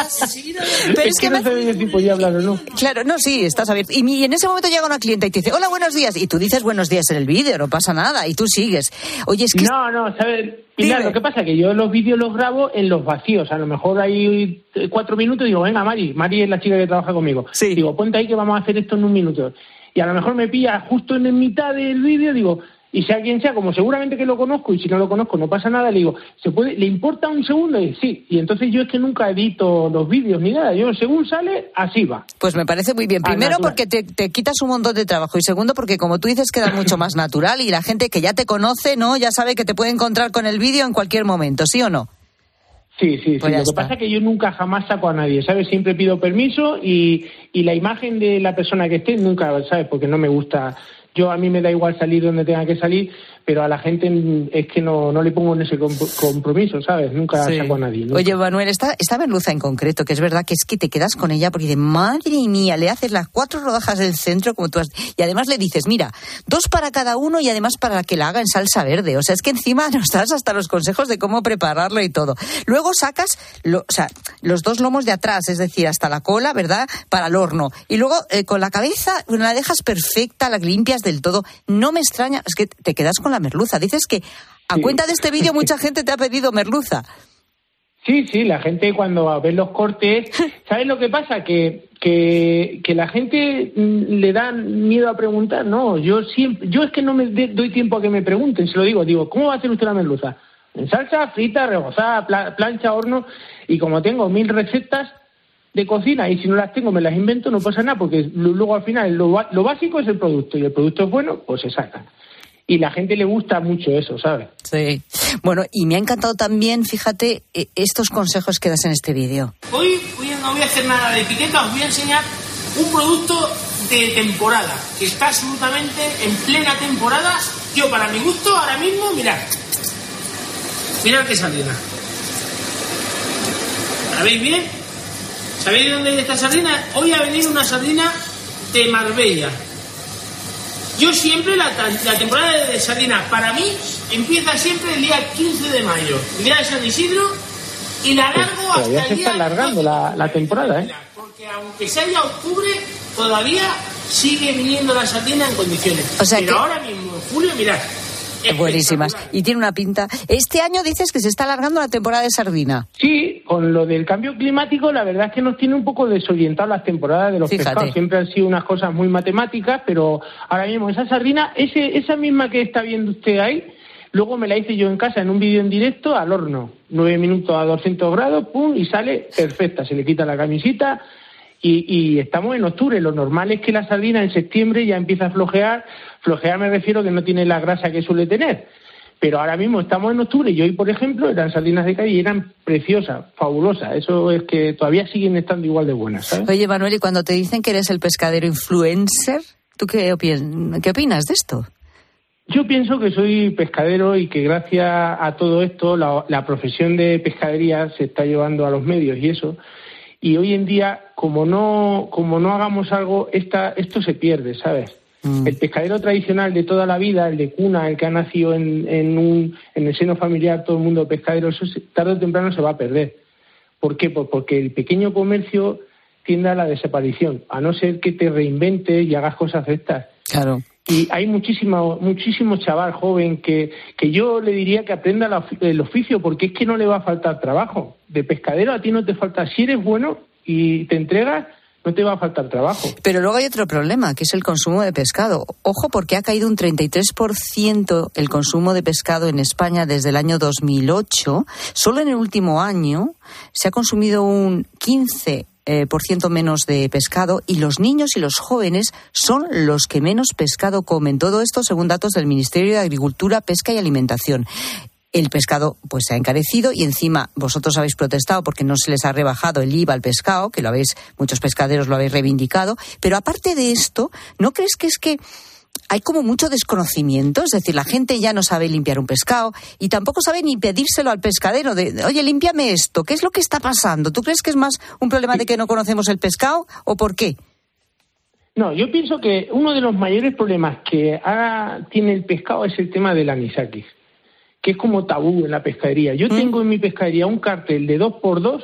Pero es que no sabía si podía hablar o no. Claro, no, sí, estás abierto. Y en ese momento llega una clienta y te dice, hola, buenos días. Y tú dices buenos días en el vídeo, no pasa nada. Y tú sigues. Oye, es que... No, ¿sabes? Pilar, lo que pasa es que yo los vídeos los grabo en los vacíos. A lo mejor hay 4 minutos y digo, venga, Mari es la chica que trabaja conmigo. Sí. Digo, ponte ahí que vamos a hacer esto en 1 minuto. Y a lo mejor me pilla justo en mitad del vídeo, digo... Y sea quien sea, como seguramente que lo conozco, y si no lo conozco no pasa nada, le digo, ¿le importa 1 segundo? Y sí, y entonces yo es que nunca edito los vídeos ni nada, yo según sale, así va. Pues me parece muy bien. Primero porque te quitas un montón de trabajo, y segundo porque, como tú dices, queda mucho más natural, y la gente que ya te conoce, ¿no? Ya sabe que te puede encontrar con el vídeo en cualquier momento, ¿sí o no? Sí. Pues lo que pasa es que yo nunca jamás saco a nadie, ¿sabes? Siempre pido permiso, y la imagen de la persona que esté nunca, ¿sabes? Porque no me gusta... A mí me da igual salir donde tenga que salir, pero a la gente es que no le pongo en ese compromiso, ¿sabes? Nunca saco a nadie. Nunca. Oye, Manuel, esta merluza en concreto, que es verdad que es que te quedas con ella porque dices, madre mía, le haces las 4 rodajas del centro como tú has... Y además le dices, mira, 2 para cada uno y además para que la haga en salsa verde. O sea, es que encima nos das hasta los consejos de cómo prepararlo y todo. Luego sacas los 2 lomos de atrás, es decir, hasta la cola, ¿verdad? Para el horno. Y luego con la cabeza la dejas perfecta, la limpias del todo. No me extraña, es que te quedas con la merluza. Dices que a cuenta de este vídeo mucha gente te ha pedido merluza. Sí, la gente cuando ve los cortes, ¿sabes lo que pasa? Que la gente le da miedo a preguntar, ¿no? Yo es que no me doy tiempo a que me pregunten, se lo digo, ¿cómo va a hacer usted la merluza? En salsa, frita, rebozada, plancha, horno, y como tengo 1000 recetas de cocina, y si no las tengo me las invento, no pasa nada, porque luego al final lo básico es el producto, y el producto es bueno, pues se saca. Y la gente le gusta mucho eso, ¿sabes? Sí. Bueno, y me ha encantado también, fíjate, estos consejos que das en este vídeo. Hoy voy a no voy a hacer nada de etiqueta, os voy a enseñar un producto de temporada, que está absolutamente en plena temporada. Yo, para mi gusto, ahora mismo, mirad qué sardina. ¿La veis bien? ¿Sabéis de dónde es esta sardina? Hoy ha venido una sardina de Marbella. Yo siempre, la temporada de sardinas, para mí, empieza siempre el día 15 de mayo, el día de San Isidro, y la alargo hasta el día... Todavía se está alargando la temporada, ¿eh? Porque aunque sea ya octubre, todavía sigue viniendo la sardina en condiciones. O sea pero ahora mismo, en julio, mirad. Buenísimas. Y tiene una pinta. Este año dices que se está alargando la temporada de sardina. Sí, con lo del cambio climático, la verdad es que nos tiene un poco desorientadas las temporadas de los pescados. Siempre han sido unas cosas muy matemáticas, pero ahora mismo esa sardina, esa misma que está viendo usted ahí, luego me la hice yo en casa en un vídeo en directo al horno. 9 minutos a 200 grados, pum, y sale perfecta. Se le quita la camisita y estamos en octubre. Lo normal es que la sardina en septiembre ya empieza a flojear. Flojear me refiero que no tiene la grasa que suele tener. Pero ahora mismo estamos en octubre y hoy, por ejemplo, eran sardinas de calle y eran preciosas, fabulosas. Eso es que todavía siguen estando igual de buenas, ¿sabes? Oye, Manuel, y cuando te dicen que eres el pescadero influencer, ¿tú qué opinas de esto? Yo pienso que soy pescadero y que gracias a todo esto la profesión de pescadería se está llevando a los medios y eso. Y hoy en día, como no hagamos algo, esto se pierde, ¿sabes? El pescadero tradicional de toda la vida, el de cuna, el que ha nacido en el seno familiar, todo el mundo pescadero, eso tarde o temprano se va a perder. ¿Por qué? Pues porque el pequeño comercio tiende a la desaparición, a no ser que te reinventes y hagas cosas de estas. Claro. Y hay muchísimo chaval joven que yo le diría que aprenda el oficio, porque es que no le va a faltar trabajo. De pescadero a ti no te falta. Si eres bueno y te entregas, no te va a faltar trabajo. Pero luego hay otro problema, que es el consumo de pescado. Ojo, porque ha caído un 33% el consumo de pescado en España desde el año 2008. Solo en el último año se ha consumido un 15% menos de pescado, y los niños y los jóvenes son los que menos pescado comen. Todo esto según datos del Ministerio de Agricultura, Pesca y Alimentación. El pescado pues se ha encarecido y encima vosotros habéis protestado porque no se les ha rebajado el IVA al pescado, que muchos pescaderos lo habéis reivindicado. Pero aparte de esto, ¿no crees que es que hay como mucho desconocimiento? Es decir, la gente ya no sabe limpiar un pescado y tampoco sabe ni pedírselo al pescadero oye, límpiame esto, ¿qué es lo que está pasando? ¿Tú crees que es más un problema de que no conocemos el pescado o por qué? No, yo pienso que uno de los mayores problemas que ahora tiene el pescado es el tema del anisakis, que es como tabú en la pescadería. Yo tengo en mi pescadería un cartel de 2x2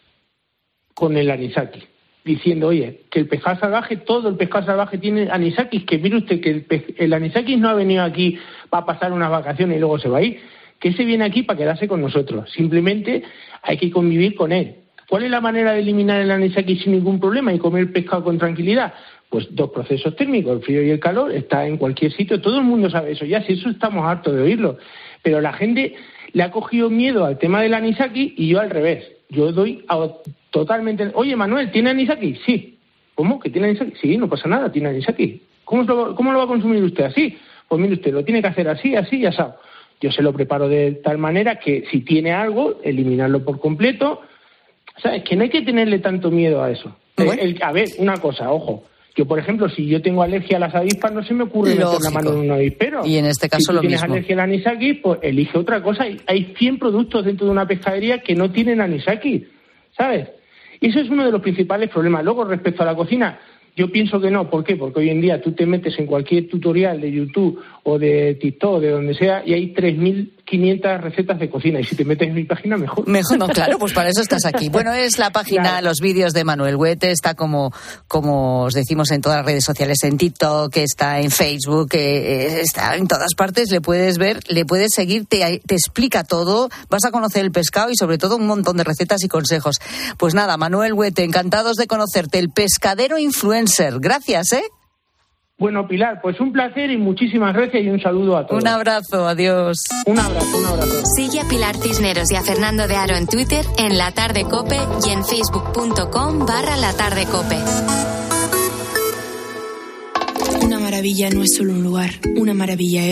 con el anisakis, diciendo, oye, que el pescado salvaje, todo el pescado salvaje tiene anisakis, que mire usted que el anisakis no ha venido aquí para pasar unas vacaciones y luego se va a ir, que se viene aquí para quedarse con nosotros. Simplemente hay que convivir con él. ¿Cuál es la manera de eliminar el anisakis sin ningún problema y comer pescado con tranquilidad? Pues 2 procesos térmicos, el frío y el calor, está en cualquier sitio, todo el mundo sabe eso ya, si eso estamos hartos de oírlo. Pero la gente le ha cogido miedo al tema del anisakis y yo al revés. Yo doy totalmente... Oye, Manuel, ¿tiene anisakis? Sí. ¿Cómo? ¿Que tiene anisakis? Sí, no pasa nada, tiene anisakis. ¿Cómo lo va a consumir usted? ¿Así? Pues mire usted, lo tiene que hacer así y asado. Yo se lo preparo de tal manera que si tiene algo, eliminarlo por completo. ¿Sabes? Que no hay que tenerle tanto miedo a eso. A ver, una cosa, ojo. Yo, por ejemplo, si yo tengo alergia a las avispas, no se me ocurre meter la mano en un avispero. Y en este caso lo mismo. Si tienes alergia al anisakis, pues elige otra cosa. Hay 100 productos dentro de una pescadería que no tienen anisakis, ¿sabes? Y eso es uno de los principales problemas. Luego, respecto a la cocina, yo pienso que no. ¿Por qué? Porque hoy en día tú te metes en cualquier tutorial de YouTube o de TikTok, de donde sea, y hay 3.500 recetas de cocina. Y si te metes en mi página, mejor. Mejor no, claro, pues para eso estás aquí. Bueno, es la página, claro. Los vídeos de Manuel Huete, está como os decimos en todas las redes sociales, en TikTok, está en Facebook, está en todas partes, le puedes ver, le puedes seguir, te explica todo, vas a conocer el pescado y sobre todo un montón de recetas y consejos. Pues nada, Manuel Huete, encantados de conocerte, el pescadero influencer. Gracias, ¿eh? Bueno, Pilar, pues un placer y muchísimas gracias y un saludo a todos. Un abrazo, adiós. Un abrazo. Sigue a Pilar Cisneros y a Fernando de Aro en Twitter, en La Tarde Cope y en facebook.com/latardecope. Una maravilla no es solo un lugar, una maravilla es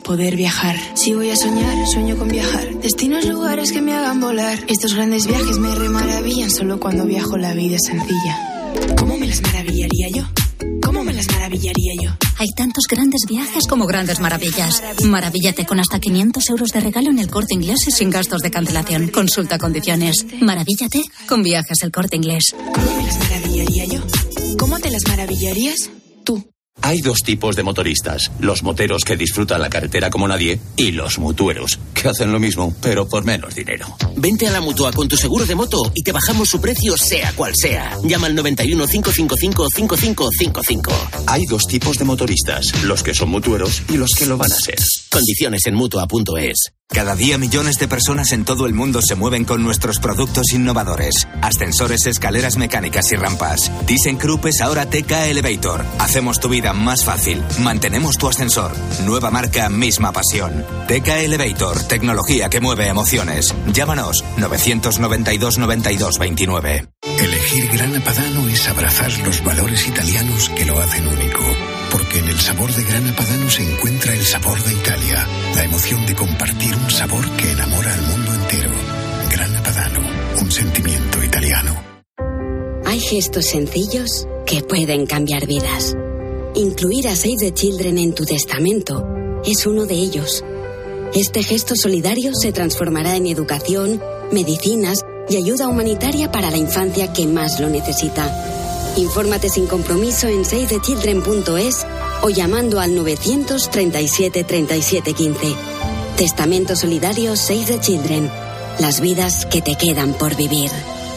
poder viajar. Si voy a soñar, sueño con viajar. Destinos, lugares que me hagan volar. Estos grandes viajes me remaravillan. Solo cuando viajo la vida es sencilla. ¿Cómo me las maravillaría yo? ¿Cómo me las maravillaría yo? Hay tantos grandes viajes como grandes maravillas. Maravíllate con hasta 500 euros de regalo en el Corte Inglés y sin gastos de cancelación. Consulta condiciones. Maravíllate con Viajes El Corte Inglés. ¿Cómo me las maravillaría yo? ¿Cómo te las maravillarías tú? Hay dos tipos de motoristas, los moteros que disfrutan la carretera como nadie y los mutueros, que hacen lo mismo, pero por menos dinero. Vente a la Mutua con tu seguro de moto y te bajamos su precio sea cual sea. Llama al 91 555 5555. Hay dos tipos de motoristas, los que son mutueros y los que lo van a ser. Condiciones en Mutua.es. Cada día millones de personas en todo el mundo se mueven con nuestros productos innovadores. Ascensores, escaleras mecánicas y rampas. ThyssenKrupp es ahora TK Elevator. Hacemos tu vida más fácil. Mantenemos tu ascensor. Nueva marca, misma pasión. TK Elevator, tecnología que mueve emociones. Llámanos 992 92 29. Elegir Grana Padano es abrazar los valores italianos que lo hacen único. Porque en el sabor de Grana Padano se encuentra el sabor de Italia, la emoción de compartir un sabor que enamora al mundo entero. Grana Padano, un sentimiento italiano. Hay gestos sencillos que pueden cambiar vidas. Incluir a Save the Children en tu testamento es uno de ellos. Este gesto solidario se transformará en educación, medicinas y ayuda humanitaria para la infancia que más lo necesita. Infórmate sin compromiso en savethechildren.es o llamando al 937 37 15. Testamento solidario Save the Children. Las vidas que te quedan por vivir.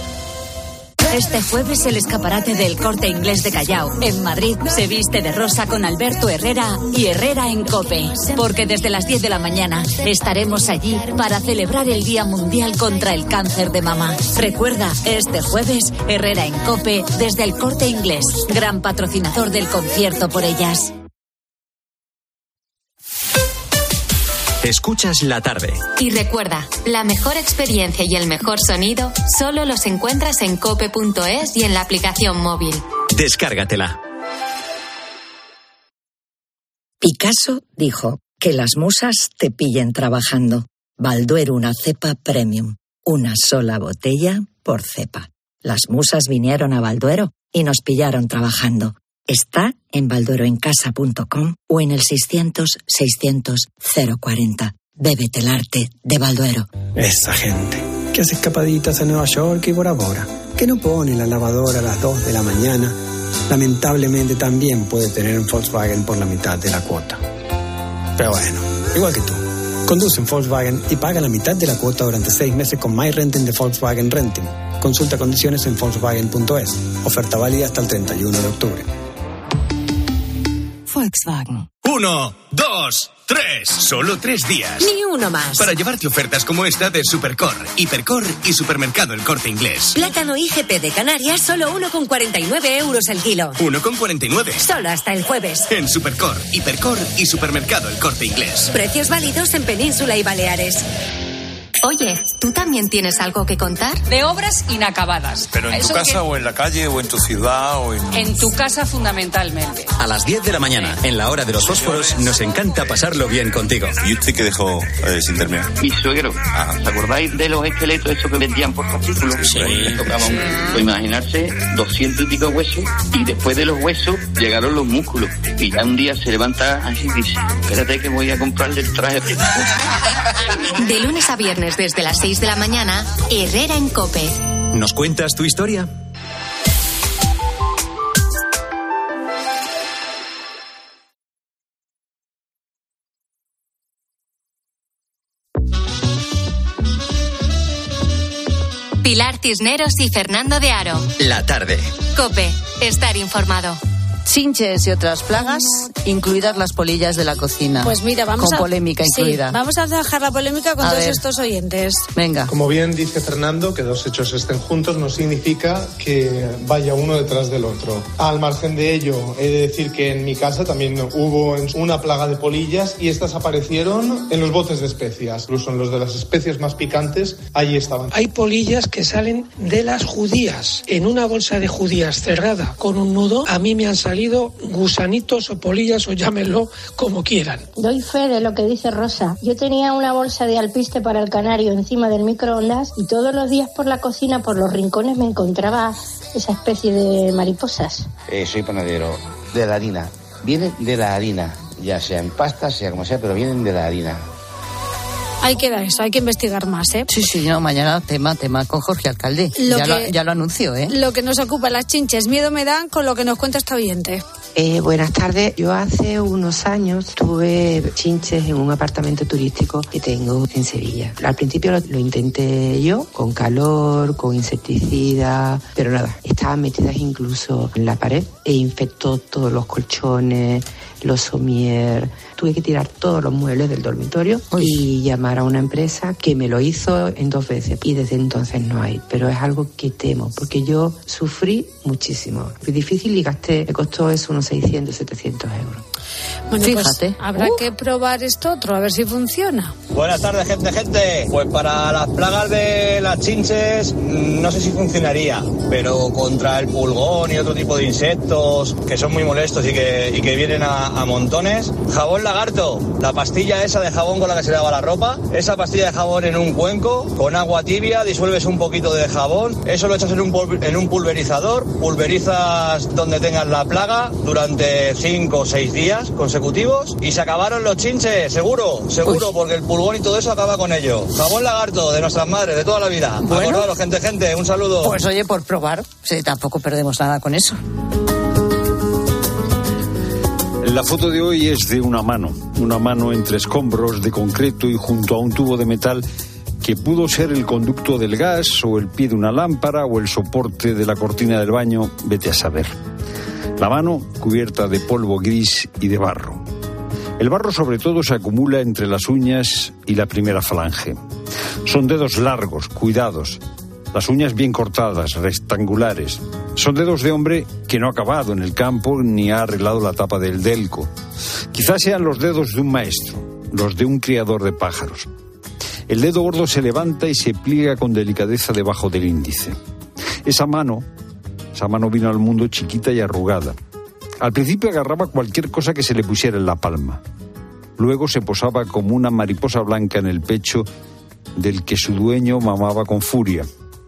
Este jueves el escaparate del Corte Inglés de Callao, en Madrid, se viste de rosa con Alberto Herrera y Herrera en COPE. Porque desde las 10 de la mañana estaremos allí para celebrar el Día Mundial contra el Cáncer de Mama. Recuerda, este jueves, Herrera en COPE desde el Corte Inglés, gran patrocinador del concierto por ellas. Escuchas La Tarde. Y recuerda, la mejor experiencia y el mejor sonido solo los encuentras en cope.es y en la aplicación móvil. Descárgatela. Picasso dijo que las musas te pillen trabajando. Balduero, una cepa premium. Una sola botella por cepa. Las musas vinieron a Balduero y nos pillaron trabajando. Está en baldueroencasa.com o en el 600-600-040. Bébete el arte de Balduero. Esa gente que hace escapaditas a Nueva York y Bora Bora, que no pone la lavadora a las 2 de la mañana, lamentablemente también puede tener un Volkswagen por la mitad de la cuota. Pero bueno, igual que tú. Conduce un Volkswagen y paga la mitad de la cuota durante 6 meses con My Renting de Volkswagen Renting. Consulta condiciones en Volkswagen.es. Oferta válida hasta el 31 de octubre. Volkswagen. 1, 2, 3. Solo 3 días. Ni uno más. Para llevarte ofertas como esta de Supercor, Hipercor y Supermercado El Corte Inglés. Plátano IGP de Canarias, solo 1,49 euros el kilo. 1,49. Solo hasta el jueves. En Supercor, Hipercor y Supermercado El Corte Inglés. Precios válidos en Península y Baleares. Oye, ¿tú también tienes algo que contar? De obras inacabadas. ¿Pero en tu casa o en la calle o en tu ciudad o en...? En tu casa fundamentalmente. A las 10 de la mañana, en la hora de los fósforos, nos encanta pasarlo bien contigo. ¿Y usted qué dejó sin terminar? Mi suegro. ¿Os acordáis de los esqueletos esos que vendían por fascículos? Sí. Tocaban, pues imaginarse 200 y pico huesos y después de los huesos llegaron los músculos. Y ya un día se levanta así y dice, espérate que voy a comprarle el traje. De lunes a viernes desde las 6 de la mañana, Herrera en COPE. ¿Nos cuentas tu historia? Pilar Cisneros y Fernando de Aro. La Tarde. COPE. Estar informado. Chinches y otras plagas, incluidas las polillas de la cocina. Pues mira, vamos con polémica incluida. Sí, vamos a dejar la polémica con todos estos oyentes. Venga. Como bien dice Fernando, que dos hechos estén juntos no significa que vaya uno detrás del otro. Al margen de ello, he de decir que en mi casa también hubo una plaga de polillas y estas aparecieron en los botes de especias. Incluso en los de las especias más picantes, allí estaban. Hay polillas que salen de las judías. En una bolsa de judías cerrada con un nudo, a mí me han salido salido gusanitos o polillas, o llámenlo como quieran. Doy fe de lo que dice Rosa. Yo tenía una bolsa de alpiste para el canario encima del microondas y todos los días por la cocina, por los rincones, me encontraba esa especie de mariposas. Soy panadero. De la harina. Vienen de la harina. Ya sea en pasta, sea como sea, pero vienen de la harina. Ahí queda eso, hay que investigar más, ¿eh? Sí, no, mañana tema con Jorge Alcalde. Ya lo anunció, ¿eh? Lo que nos ocupa, las chinches. Miedo me dan con lo que nos cuenta esta oyente. Buenas tardes. Yo hace unos años tuve chinches en un apartamento turístico que tengo en Sevilla. Al principio lo intenté yo, con calor, con insecticida, pero nada, estaban metidas incluso en la pared e infectó todos los colchones, los somier. Tuve que tirar todos los muebles del dormitorio y llamar a una empresa que me lo hizo en 2 veces y desde entonces no hay. Pero es algo que temo porque yo sufrí muchísimo. Fue difícil y me costó eso unos 600, 700 euros. Bueno, fíjate. Pues habrá que probar esto otro, a ver si funciona. Buenas tardes, gente. Pues para las plagas de las chinches no sé si funcionaría, pero contra el pulgón y otro tipo de insectos que son muy molestos y que vienen a montones, jabón lagarto, la pastilla esa de jabón con la que se lava la ropa, esa pastilla de jabón en un cuenco, con agua tibia, disuelves un poquito de jabón, eso lo echas en un pulverizador, pulverizas donde tengas la plaga durante 5 o 6 días consecutivos y se acabaron los chinches, seguro, porque el pulgón y todo eso acaba con ello. Jabón lagarto de nuestras madres, de toda la vida. Bueno, acordaros, gente, un saludo. Pues oye, por probar, tampoco perdemos nada con eso. La foto de hoy es de una mano entre escombros de concreto y junto a un tubo de metal que pudo ser el conducto del gas o el pie de una lámpara o el soporte de la cortina del baño, vete a saber. La mano cubierta de polvo gris y de barro. El barro sobre todo se acumula entre las uñas y la primera falange. Son dedos largos, cuidados, las uñas bien cortadas, rectangulares. Son dedos de hombre que no ha acabado en el campo ni ha arreglado la tapa del delco. Quizás sean los dedos de un maestro, los de un criador de pájaros. El dedo gordo se levanta y se pliega con delicadeza debajo del índice. Esa mano vino al mundo chiquita y arrugada. Al principio agarraba cualquier cosa que se le pusiera en la palma. Luego se posaba como una mariposa blanca en el pecho del que su dueño mamaba con furia.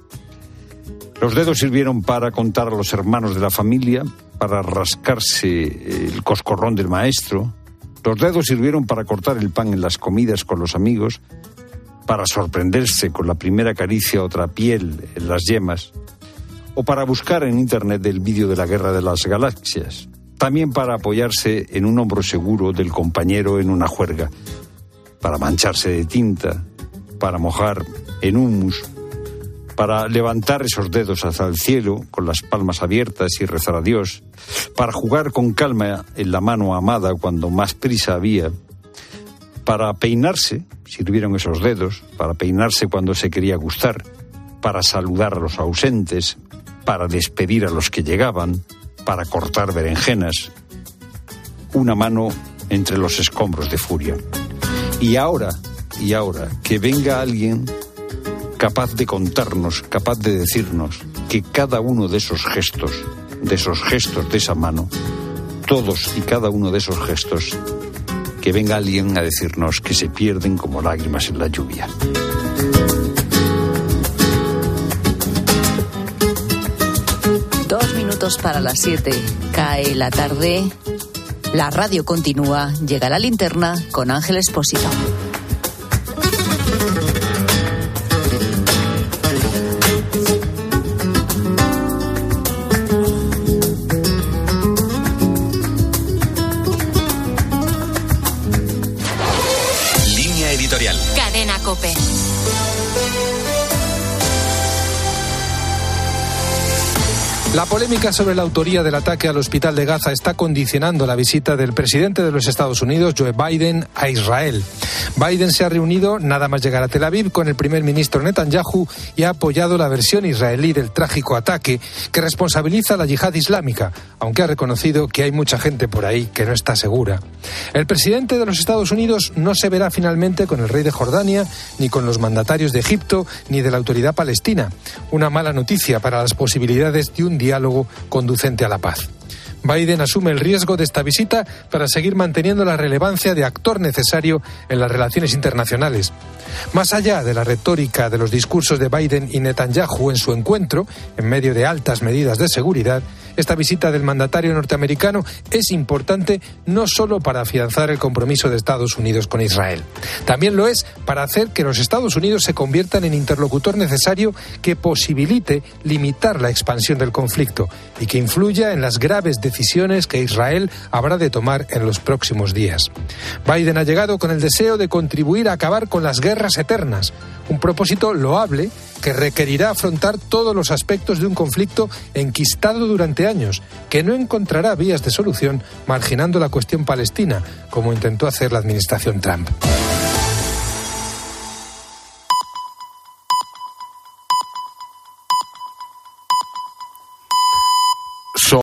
Los dedos sirvieron para contar a los hermanos de la familia, para rascarse el coscorrón del maestro. Los dedos sirvieron para cortar el pan en las comidas con los amigos, para sorprenderse con la primera caricia o trapiel en las yemas, o para buscar en internet el vídeo de la Guerra de las Galaxias. También para apoyarse en un hombro seguro del compañero en una juerga, para mancharse de tinta, para mojar en humus, para levantar esos dedos hacia el cielo con las palmas abiertas y rezar a Dios, para jugar con calma en la mano amada cuando más prisa había, para peinarse, sirvieron esos dedos, para peinarse cuando se quería gustar, para saludar a los ausentes, para despedir a los que llegaban, para cortar berenjenas. Una mano entre los escombros de furia. Y ahora, que venga alguien capaz de contarnos, capaz de decirnos que cada uno de esos gestos de esa mano, todos y cada uno de esos gestos, que venga alguien a decirnos que se pierden como lágrimas en la lluvia. Para las 7, cae la tarde, la radio continúa, llega la linterna con Ángel Expósito. Línea editorial. Cadena COPE. La polémica sobre la autoría del ataque al hospital de Gaza está condicionando la visita del presidente de los Estados Unidos, Joe Biden, a Israel. Biden se ha reunido, nada más llegar a Tel Aviv, con el primer ministro Netanyahu y ha apoyado la versión israelí del trágico ataque que responsabiliza a la yihad islámica, aunque ha reconocido que hay mucha gente por ahí que no está segura. El presidente de los Estados Unidos no se verá finalmente con el rey de Jordania, ni con los mandatarios de Egipto, ni de la autoridad palestina. Una mala noticia para las posibilidades de un diálogo conducente a la paz. Biden asume el riesgo de esta visita para seguir manteniendo la relevancia de actor necesario en las relaciones internacionales. Más allá de la retórica de los discursos de Biden y Netanyahu en su encuentro, en medio de altas medidas de seguridad, esta visita del mandatario norteamericano es importante no solo para afianzar el compromiso de Estados Unidos con Israel. También lo es para hacer que los Estados Unidos se conviertan en interlocutor necesario que posibilite limitar la expansión del conflicto y que influya en las graves decisiones que Israel habrá de tomar en los próximos días. Biden ha llegado con el deseo de contribuir a acabar con las guerras eternas, un propósito loable que requerirá afrontar todos los aspectos de un conflicto enquistado durante años, que no encontrará vías de solución marginando la cuestión palestina, como intentó hacer la administración Trump.